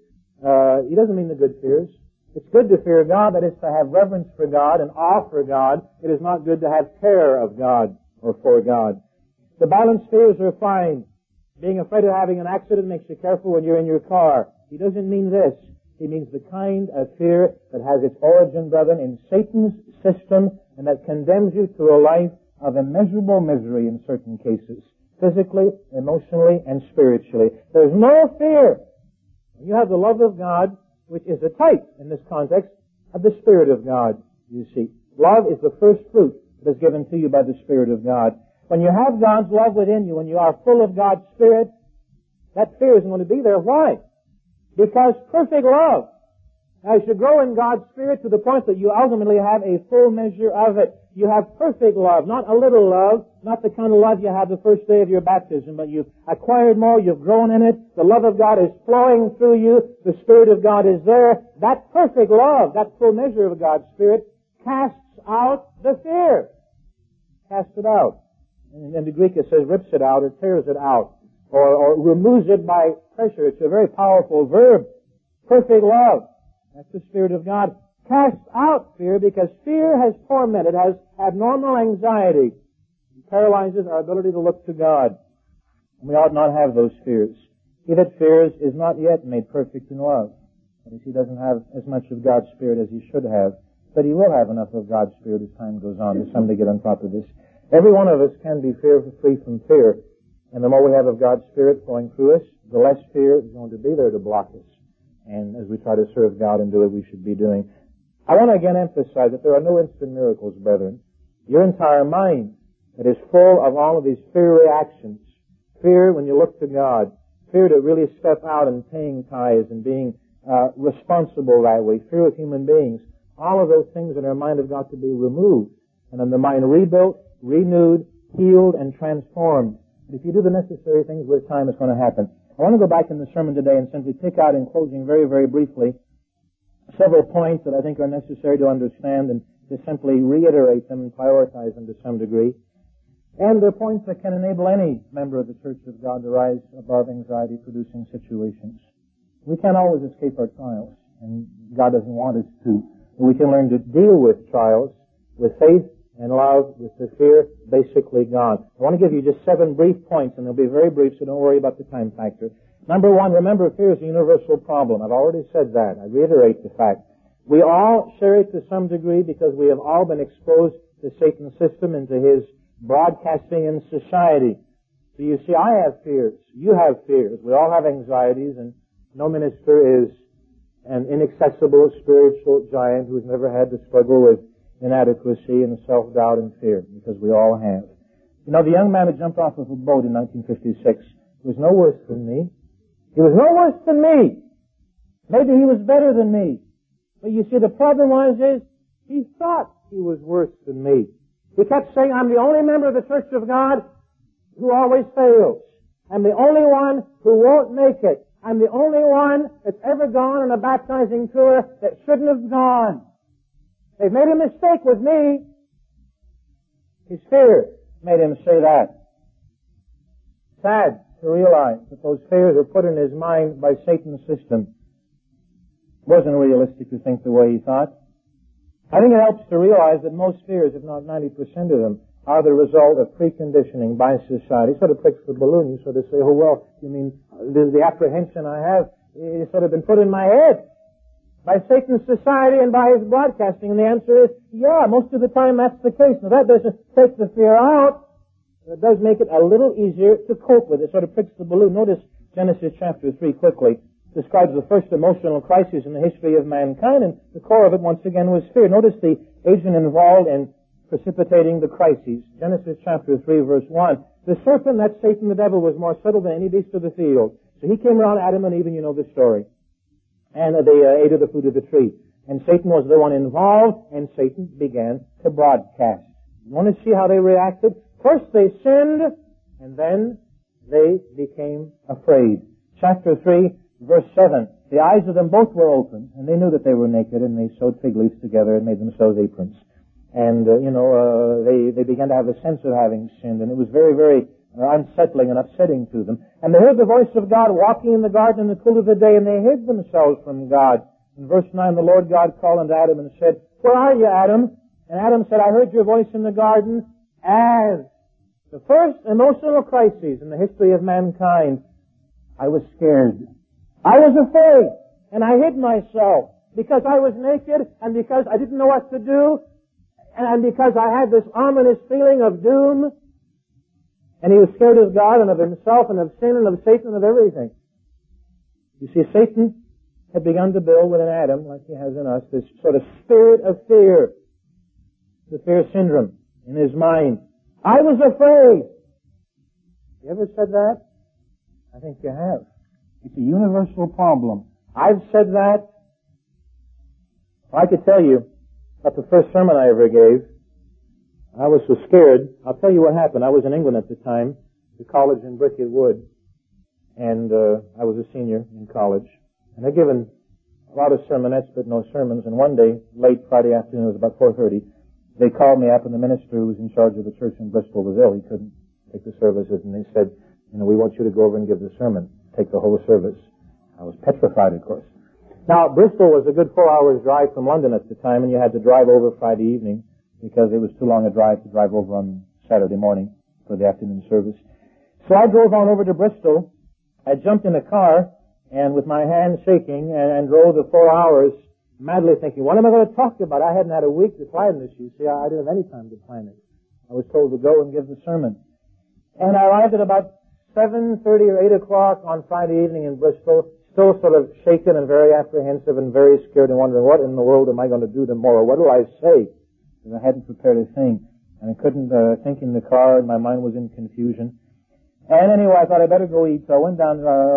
He doesn't mean the good fears. It's good to fear God, that is to have reverence for God and awe for God. It is not good to have terror of God or for God. The balanced fears are fine. Being afraid of having an accident makes you careful when you're in your car. He doesn't mean this. He means the kind of fear that has its origin, brethren, in Satan's system, and that condemns you to a life of immeasurable misery in certain cases, physically, emotionally, and spiritually. There's no fear. You have the love of God, which is a type, in this context, of the Spirit of God, you see. Love is the first fruit that is given to you by the Spirit of God. When you have God's love within you, when you are full of God's Spirit, that fear isn't going to be there. Why? Because perfect love, as you grow in God's Spirit to the point that you ultimately have a full measure of it, you have perfect love, not a little love, not the kind of love you had the first day of your baptism, but you've acquired more, you've grown in it, the love of God is flowing through you, the Spirit of God is there. That perfect love, that full measure of God's Spirit, casts out the fear. Casts it out. And in the Greek it says rips it out or tears it out or removes it by pressure. It's a very powerful verb. Perfect love. That's the Spirit of God. Casts out fear because fear has tormented, has abnormal anxiety. It paralyzes our ability to look to God. And we ought not have those fears. He that fears is not yet made perfect in love. That is, he doesn't have as much of God's Spirit as he should have. But he will have enough of God's Spirit as time goes on. There's something to get on top of this. Every one of us can be free from fear. And the more we have of God's Spirit flowing through us, the less fear is going to be there to block us. And as we try to serve God and do what we should be doing. I want to again emphasize that there are no instant miracles, brethren. Your entire mind that is full of all of these fear reactions, fear when you look to God, fear to really step out and paying tithes and being responsible that way, fear of human beings, all of those things in our mind have got to be removed. And then the mind rebuilt, renewed, healed, and transformed. But if you do the necessary things with time, it's going to happen. I want to go back in the sermon today and simply pick out in closing very, very briefly several points that I think are necessary to understand and to simply reiterate them and prioritize them to some degree. And they're points that can enable any member of the Church of God to rise above anxiety-producing situations. We can't always escape our trials, and God doesn't want us to. But we can learn to deal with trials with faith and love, with the fear basically gone. I want to give you just 7 brief points, and they'll be very brief, so don't worry about the time factor. Number 1, remember, fear is a universal problem. I've already said that. I reiterate the fact. We all share it to some degree because we have all been exposed to Satan's system and to his broadcasting in society. So you see, I have fears. You have fears. We all have anxieties, and no minister is an inaccessible spiritual giant who's never had to struggle with inadequacy and self-doubt and fear, because we all have. You know, the young man who jumped off of a boat in 1956 was no worse than me. He was no worse than me. Maybe he was better than me. But you see, the problem is he thought he was worse than me. He kept saying, I'm the only member of the Church of God who always fails. I'm the only one who won't make it. I'm the only one that's ever gone on a baptizing tour that shouldn't have gone. They've made a mistake with me. His fear made him say that. Sad to realize that those fears were put in his mind by Satan's system. It wasn't realistic to think the way he thought. I think it helps to realize that most fears, if not 90% of them, are the result of preconditioning by society. Sort of pricks the balloon. You sort of say, oh, well, you mean the apprehension I have is sort of been put in my head by Satan's society and by his broadcasting? And the answer is, yeah, most of the time that's the case. Now, that doesn't take the fear out. It does make it a little easier to cope with. It sort of pricks the balloon. Notice Genesis chapter 3 quickly. It describes the first emotional crisis in the history of mankind, and the core of it, once again, was fear. Notice the agent involved in precipitating the crises. Genesis chapter 3, verse 1. The serpent, that's Satan the devil, was more subtle than any beast of the field. So he came around Adam and Eve, and you know the story. And they ate of the fruit of the tree. And Satan was the one involved, and Satan began to broadcast. You want to see how they reacted? First they sinned, and then they became afraid. Chapter 3, verse 7. The eyes of them both were opened, and they knew that they were naked, and they sewed fig leaves together and made themselves aprons. And, they began to have a sense of having sinned, and it was very, very unsettling and upsetting to them. And they heard the voice of God walking in the garden in the cool of the day, and they hid themselves from God. In verse 9, the Lord God called unto Adam and said, "Where are you, Adam?" And Adam said, "I heard your voice in the garden." As the first emotional crisis in the history of mankind, I was scared. I was afraid, and I hid myself because I was naked, and because I didn't know what to do, and because I had this ominous feeling of doom. And he was scared of God and of himself and of sin and of Satan and of everything. You see, Satan had begun to build within Adam, like he has in us, this sort of spirit of fear, the fear syndrome in his mind. I was afraid. You ever said that? I think you have. It's a universal problem. I've said that. I could tell you about the first sermon I ever gave. I was so scared. I'll tell you what happened. I was in England at the time, the college in Bricket Wood, and I was a senior in college. And I'd given a lot of sermonettes, but no sermons. And one day, late Friday afternoon, it was about 4:30, they called me up, and the minister who was in charge of the church in Bristol was ill. He couldn't take the services, and they said, "We want you to go over and give the sermon. Take the whole service." I was petrified, of course. Now, Bristol was a good 4 hours drive from London at the time, and you had to drive over Friday evening, because it was too long a drive to drive over on Saturday morning for the afternoon service. So I drove on over to Bristol. I jumped in a car, and with my hands shaking, and drove the 4 hours, madly thinking, what am I going to talk about? I hadn't had a week to plan this, you see. I didn't have any time to plan it. I was told to go and give the sermon. And I arrived at about 7:30 or 8 o'clock on Friday evening in Bristol, still sort of shaken and very apprehensive and very scared and wondering, what in the world am I going to do tomorrow? What do I say? Because I hadn't prepared a thing. And I couldn't think in the car, and my mind was in confusion. And anyway, I thought I'd better go eat. So I went down,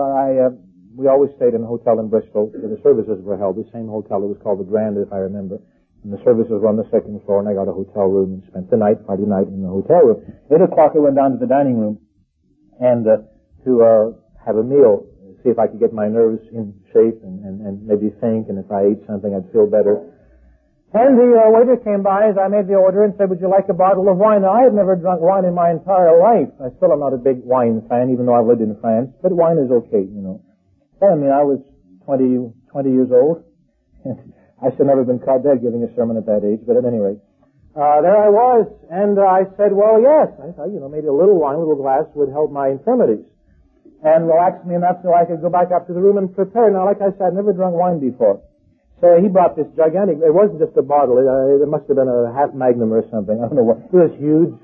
we always stayed in a hotel in Bristol where the services were held, the same hotel. It was called the Grand, if I remember. And the services were on the second floor, and I got a hotel room and spent the night, Friday night, in the hotel room. 8 o'clock, I went down to the dining room and to have a meal, see if I could get my nerves in shape and maybe think, and if I ate something, I'd feel better. And the waiter came by as I made the order and said, "Would you like a bottle of wine?" Now, I had never drunk wine in my entire life. I still am not a big wine fan, even though I've lived in France, but wine is okay, But, I was 20 years old. I should never have been caught dead giving a sermon at that age, but at any rate. There I was, and I said, well, yes. I thought, maybe a little wine, a little glass would help my infirmities and relax me enough so I could go back up to the room and prepare. Now, like I said, I'd never drunk wine before. So he brought this gigantic, it wasn't just a bottle, it must have been a half magnum or something, I don't know what. It was huge.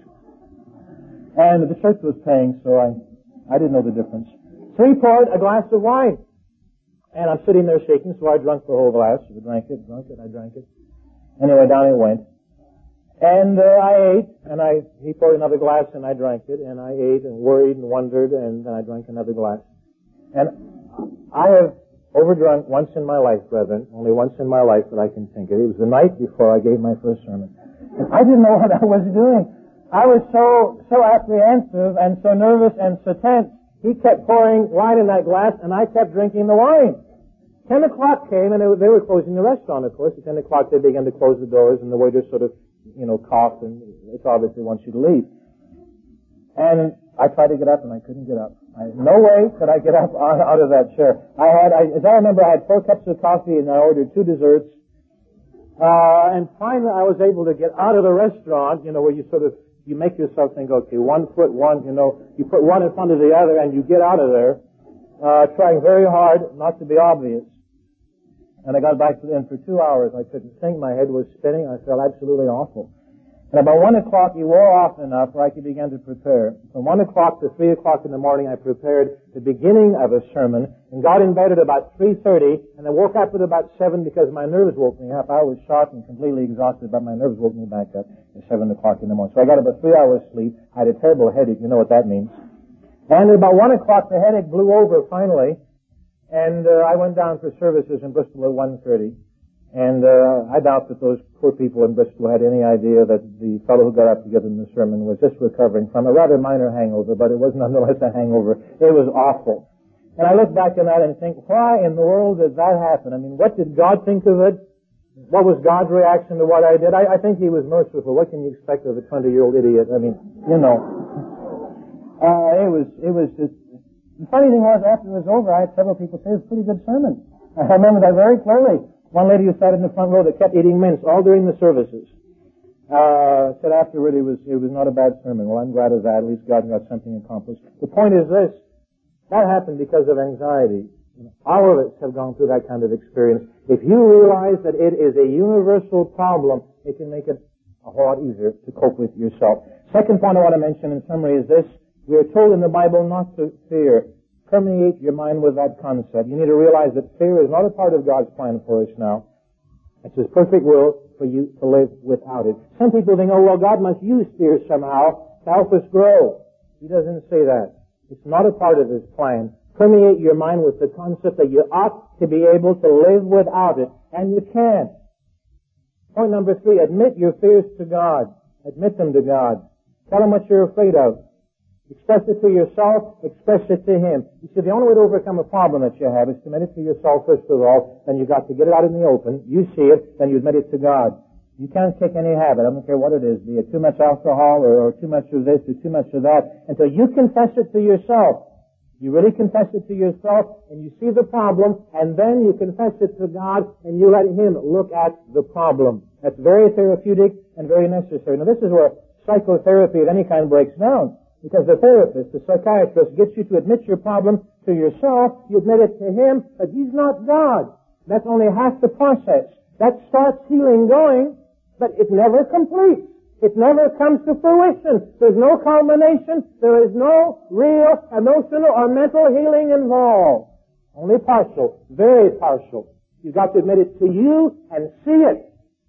And the church was paying, so I didn't know the difference. So he poured a glass of wine. And I'm sitting there shaking, so I drank the whole glass. I drank it, I drank it. Anyway, down it went. And I ate, and he poured another glass, and I drank it, and I ate and worried and wondered, and then I drank another glass. And I have overdrunk once in my life, brethren, only once in my life that I can think of. It was the night before I gave my first sermon. And I didn't know what I was doing. I was so apprehensive and so nervous and so tense. He kept pouring wine in that glass, and I kept drinking the wine. 10 o'clock came, and they were closing the restaurant, of course. At 10 o'clock, they began to close the doors, and the waiter sort of, coughed, and it's obviously wants you to leave. And I tried to get up, and I couldn't get up. No way could I get up out of that chair. As I remember, I had 4 cups of coffee, and I ordered 2 desserts. And finally, I was able to get out of the restaurant, where you make yourself think, okay, 1 foot, you put one in front of the other, and you get out of there, trying very hard not to be obvious. And I got back to the inn for 2 hours. I couldn't think. My head was spinning. I felt absolutely awful. And about 1 o'clock, he wore off enough where I could begin to prepare. From 1 o'clock to 3 o'clock in the morning, I prepared the beginning of a sermon and got in bed at about 3:30, and I woke up at about 7 because my nerves woke me up. I was shot and completely exhausted, but my nerves woke me back up at 7 o'clock in the morning. So I got about 3 hours sleep. I had a terrible headache. You know what that means. And at about 1 o'clock, the headache blew over finally. And I went down for services in Bristol at 1:30. And I doubt that those poor people in Bristol had any idea that the fellow who got up to give them the sermon was just recovering from a rather minor hangover, but it was nonetheless a hangover. It was awful. And I look back on that and think, why in the world did that happen? I mean, what did God think of it? What was God's reaction to what I did? I think He was merciful. What can you expect of a 20-year-old idiot? I mean, you know. It was just... The funny thing was, after it was over, I had several people say it was a pretty good sermon. I remember that very clearly. One lady who sat in the front row that kept eating mince all during the services said afterward it was not a bad sermon. Well, I'm glad of that. At least God got something accomplished. The point is this. That happened because of anxiety. All of us have gone through that kind of experience. If you realize that it is a universal problem, it can make it a whole lot easier to cope with yourself. Second point I want to mention in summary is this. We are told in the Bible not to fear. Permeate your mind with that concept. You need to realize that fear is not a part of God's plan for us now. It's His perfect will for you to live without it. Some people think, oh, well, God must use fear somehow to help us grow. He doesn't say that. It's not a part of His plan. Permeate your mind with the concept that you ought to be able to live without it, and you can. Point number 3, admit your fears to God. Admit them to God. Tell Him what you're afraid of. Express it to yourself, express it to Him. You see, the only way to overcome a problem that you have is to admit it to yourself first of all, then you've got to get it out in the open. You see it, then you admit it to God. You can't kick any habit, I don't care what it is, be it too much alcohol or too much of this or too much of that, until you confess it to yourself. You really confess it to yourself, and you see the problem, and then you confess it to God, and you let Him look at the problem. That's very therapeutic and very necessary. Now, this is where psychotherapy of any kind breaks down. Because the therapist, the psychiatrist, gets you to admit your problem to yourself, you admit it to him, but he's not God. That's only half the process. That starts healing going, but it never completes. It never comes to fruition. There's no culmination. There is no real emotional or mental healing involved. Only partial. Very partial. You've got to admit it to you and see it.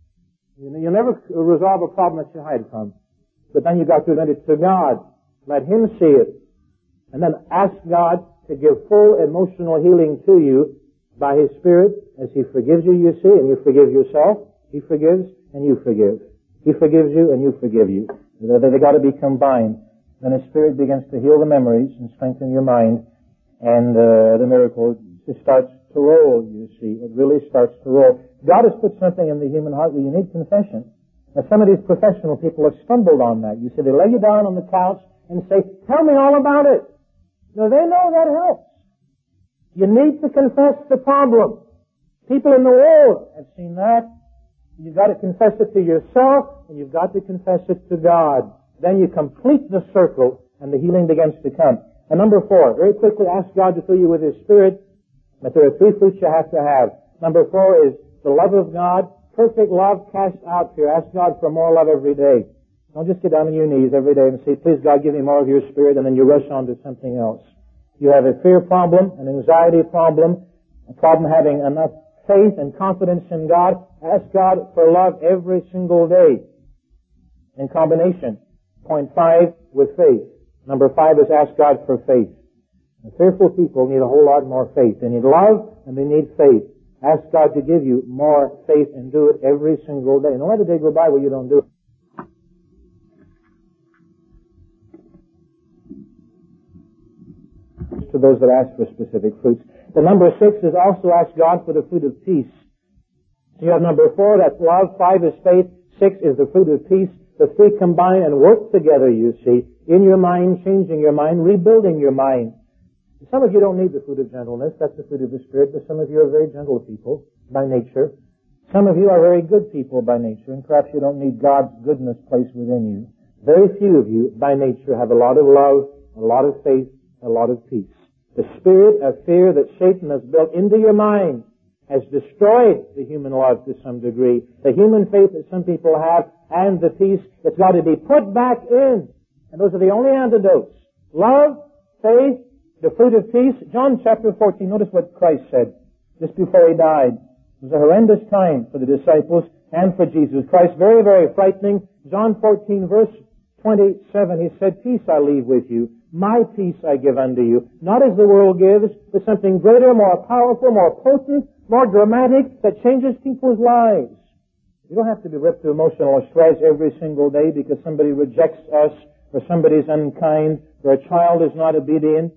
You'll never resolve a problem that you hide from. But then you've got to admit it to God. Let Him see it. And then ask God to give full emotional healing to you by His Spirit as He forgives you, you see, and you forgive yourself. He forgives and you forgive. He forgives you and you forgive you. They've got to be combined. Then His Spirit begins to heal the memories and strengthen your mind. And the miracle just starts to roll, you see. It really starts to roll. God has put something in the human heart where you need confession. Now, some of these professional people have stumbled on that. You see, they lay you down on the couch and say, tell me all about it. Now, they know that helps. You need to confess the problem. People in the world have seen that. You've got to confess it to yourself, and you've got to confess it to God. Then you complete the circle, and the healing begins to come. And number 4, very quickly ask God to fill you with His Spirit, but there are 3 fruits you have to have. Number 4 is the love of God. Perfect love casts out fear. Ask God for more love every day. Don't just get down on your knees every day and say, please God, give me more of your Spirit, and then you rush on to something else. You have a fear problem, an anxiety problem, a problem having enough faith and confidence in God. Ask God for love every single day. In combination. Point 5 with faith. Number 5 is ask God for faith. The fearful people need a whole lot more faith. They need love and they need faith. Ask God to give you more faith and do it every single day. Don't let a day go by where you don't do it. To those that ask for specific fruits. The number 6 is also ask God for the fruit of peace. You have number 4, that's love. 5 is faith. 6 is the fruit of peace. The 3 combine and work together, you see, in your mind, changing your mind, rebuilding your mind. Some of you don't need the fruit of gentleness. That's the fruit of the Spirit. But some of you are very gentle people by nature. Some of you are very good people by nature, and perhaps you don't need God's goodness placed within you. Very few of you by nature have a lot of love, a lot of faith, a lot of peace. The spirit of fear that Satan has built into your mind has destroyed the human love to some degree. The human faith that some people have and the peace that's got to be put back in. And those are the only antidotes. Love, faith, the fruit of peace. John chapter 14, notice what Christ said just before He died. It was a horrendous time for the disciples and for Jesus Christ. Very, very frightening. John 14 verse 27, He said, peace I leave with you. My peace I give unto you. Not as the world gives, but something greater, more powerful, more potent, more dramatic, that changes people's lives. You don't have to be ripped to emotional stress every single day because somebody rejects us, or somebody's unkind, or a child is not obedient.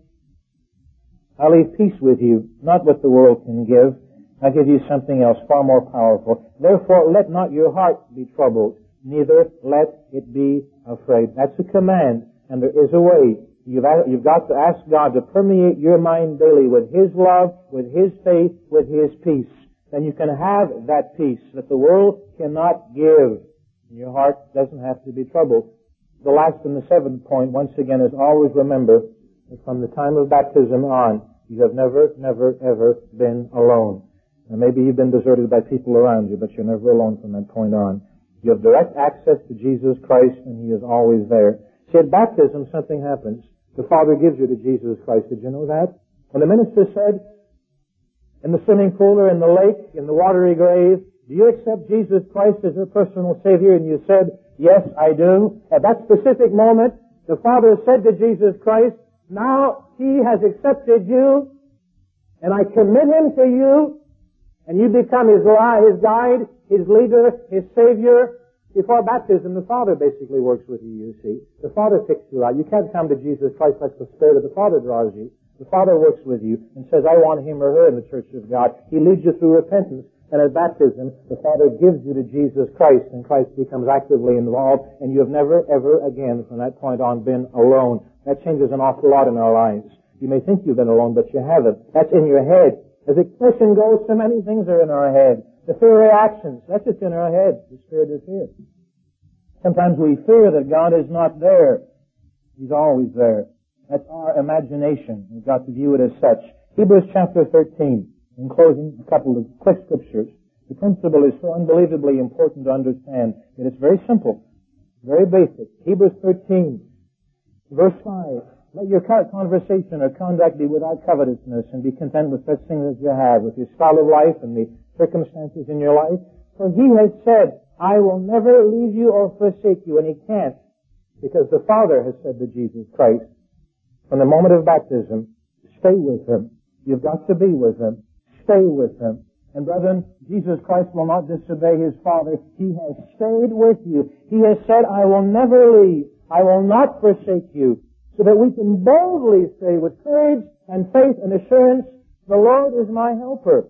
I leave peace with you, not what the world can give. I give you something else far more powerful. Therefore, let not your heart be troubled, neither let it be afraid. That's a command, and there is a way. You've got to ask God to permeate your mind daily with His love, with His faith, with His peace. Then you can have that peace that the world cannot give. And your heart doesn't have to be troubled. The last and the seventh point, once again, is always remember that from the time of baptism on, you have never, ever been alone. And maybe you've been deserted by people around you, but you're never alone from that point on. You have direct access to Jesus Christ, and He is always there. See, at baptism, something happens. The Father gives you to Jesus Christ. Did you know that? When the minister said, in the swimming pool or in the lake, in the watery grave, do you accept Jesus Christ as your personal Savior? And you said, yes, I do. At that specific moment, the Father said to Jesus Christ, now He has accepted you, and I commit Him to you, and you become His guide, His leader, His Savior. Before baptism, the Father basically works with you, you see. The Father picks you out. You can't come to Jesus Christ like the Spirit of the Father draws you. The Father works with you and says, I want him or her in the church of God. He leads you through repentance. And at baptism, the Father gives you to Jesus Christ, and Christ becomes actively involved, and you have never, ever again from that point on been alone. That changes an awful lot in our lives. You may think you've been alone, but you haven't. That's in your head. As expression goes, so many things are in our head. The fear reactions, that's just in our head. The Spirit is here. Sometimes we fear that God is not there. He's always there. That's our imagination. We've got to view it as such. Hebrews chapter 13. In closing, a couple of quick scriptures. The principle is so unbelievably important to understand that it's very simple, very basic. Hebrews 13, verse 5. Let your conversation or conduct be without covetousness, and be content with such things as you have, with your style of life and the circumstances in your life. For He has said, I will never leave you or forsake you. And He can't, because the Father has said to Jesus Christ, from the moment of baptism, stay with Him. You've got to be with Him. Stay with Him. And brethren, Jesus Christ will not disobey His Father. He has stayed with you. He has said, I will never leave. I will not forsake you. So that we can boldly say with courage and faith and assurance, the Lord is my helper.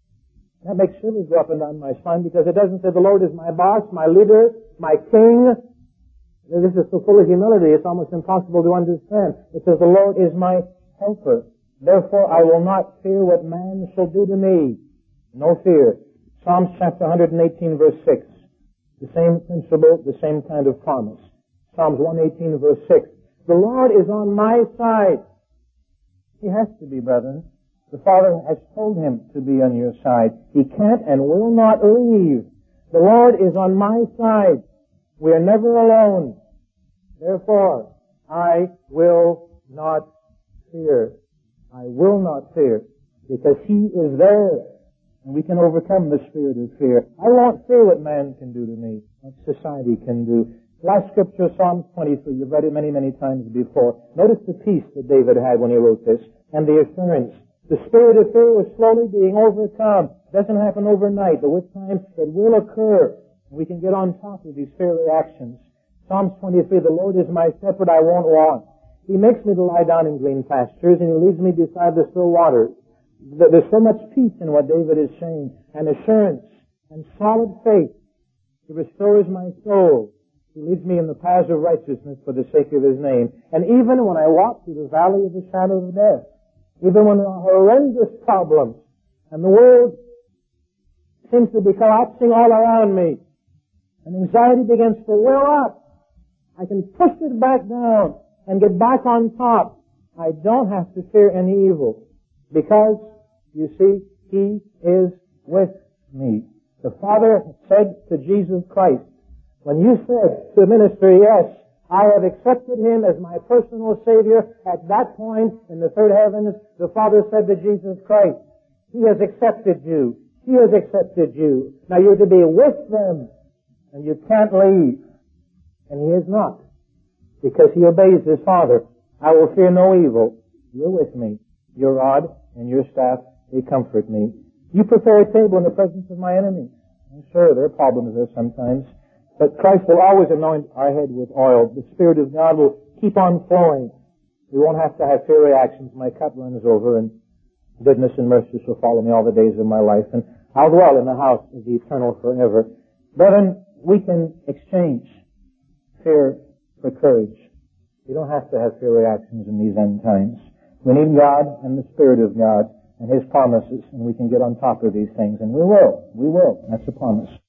That makes shivers go up and down my spine, because it doesn't say the Lord is my boss, my leader, my king. This is so full of humility, it's almost impossible to understand. It says the Lord is my helper. Therefore I will not fear what man shall do to me. No fear. Psalms chapter 118 verse 6. The same principle, the same kind of promise. Psalms 118 verse 6. The Lord is on my side. He has to be, brethren. The Father has told him to be on your side. He can't and will not leave. The Lord is on my side. We are never alone. Therefore, I will not fear. I will not fear, because He is there, and we can overcome the spirit of fear. I won't fear what man can do to me, what society can do. Last scripture, Psalm 23. You've read it many, many times before. Notice the peace that David had when he wrote this, and the assurance. The spirit of fear was slowly being overcome. It doesn't happen overnight, but with time it will occur. We can get on top of these fear reactions. Psalms 23, the Lord is my shepherd, I won't want. He makes me to lie down in green pastures, and He leads me beside the still waters. There's so much peace in what David is saying, and assurance, and solid faith. He restores my soul. He leads me in the paths of righteousness for the sake of His name. And even when I walk through the valley of the shadow of death, even when there are horrendous problems, and the world seems to be collapsing all around me, and anxiety begins to well up, I can push it back down and get back on top. I don't have to fear any evil, because, you see, He is with me. The Father said to Jesus Christ, when you said to the minister, yes, I have accepted Him as my personal Savior, at that point in the third heavens, the Father said to Jesus Christ, He has accepted you. He has accepted you. Now you're to be with them, and you can't leave. And He is not, because He obeys His Father. I will fear no evil. You're with me. Your rod and your staff, they comfort me. You prepare a table in the presence of my enemies. Sure, there are problems there sometimes. But Christ will always anoint our head with oil. The Spirit of God will keep on flowing. We won't have to have fear reactions. My cup runs over, and goodness and mercy shall follow me all the days of my life, and I'll dwell in the house of the Eternal forever. Brethren, we can exchange fear for courage. We don't have to have fear reactions in these end times. We need God and the Spirit of God and His promises, and we can get on top of these things, and we will. We will. That's a promise.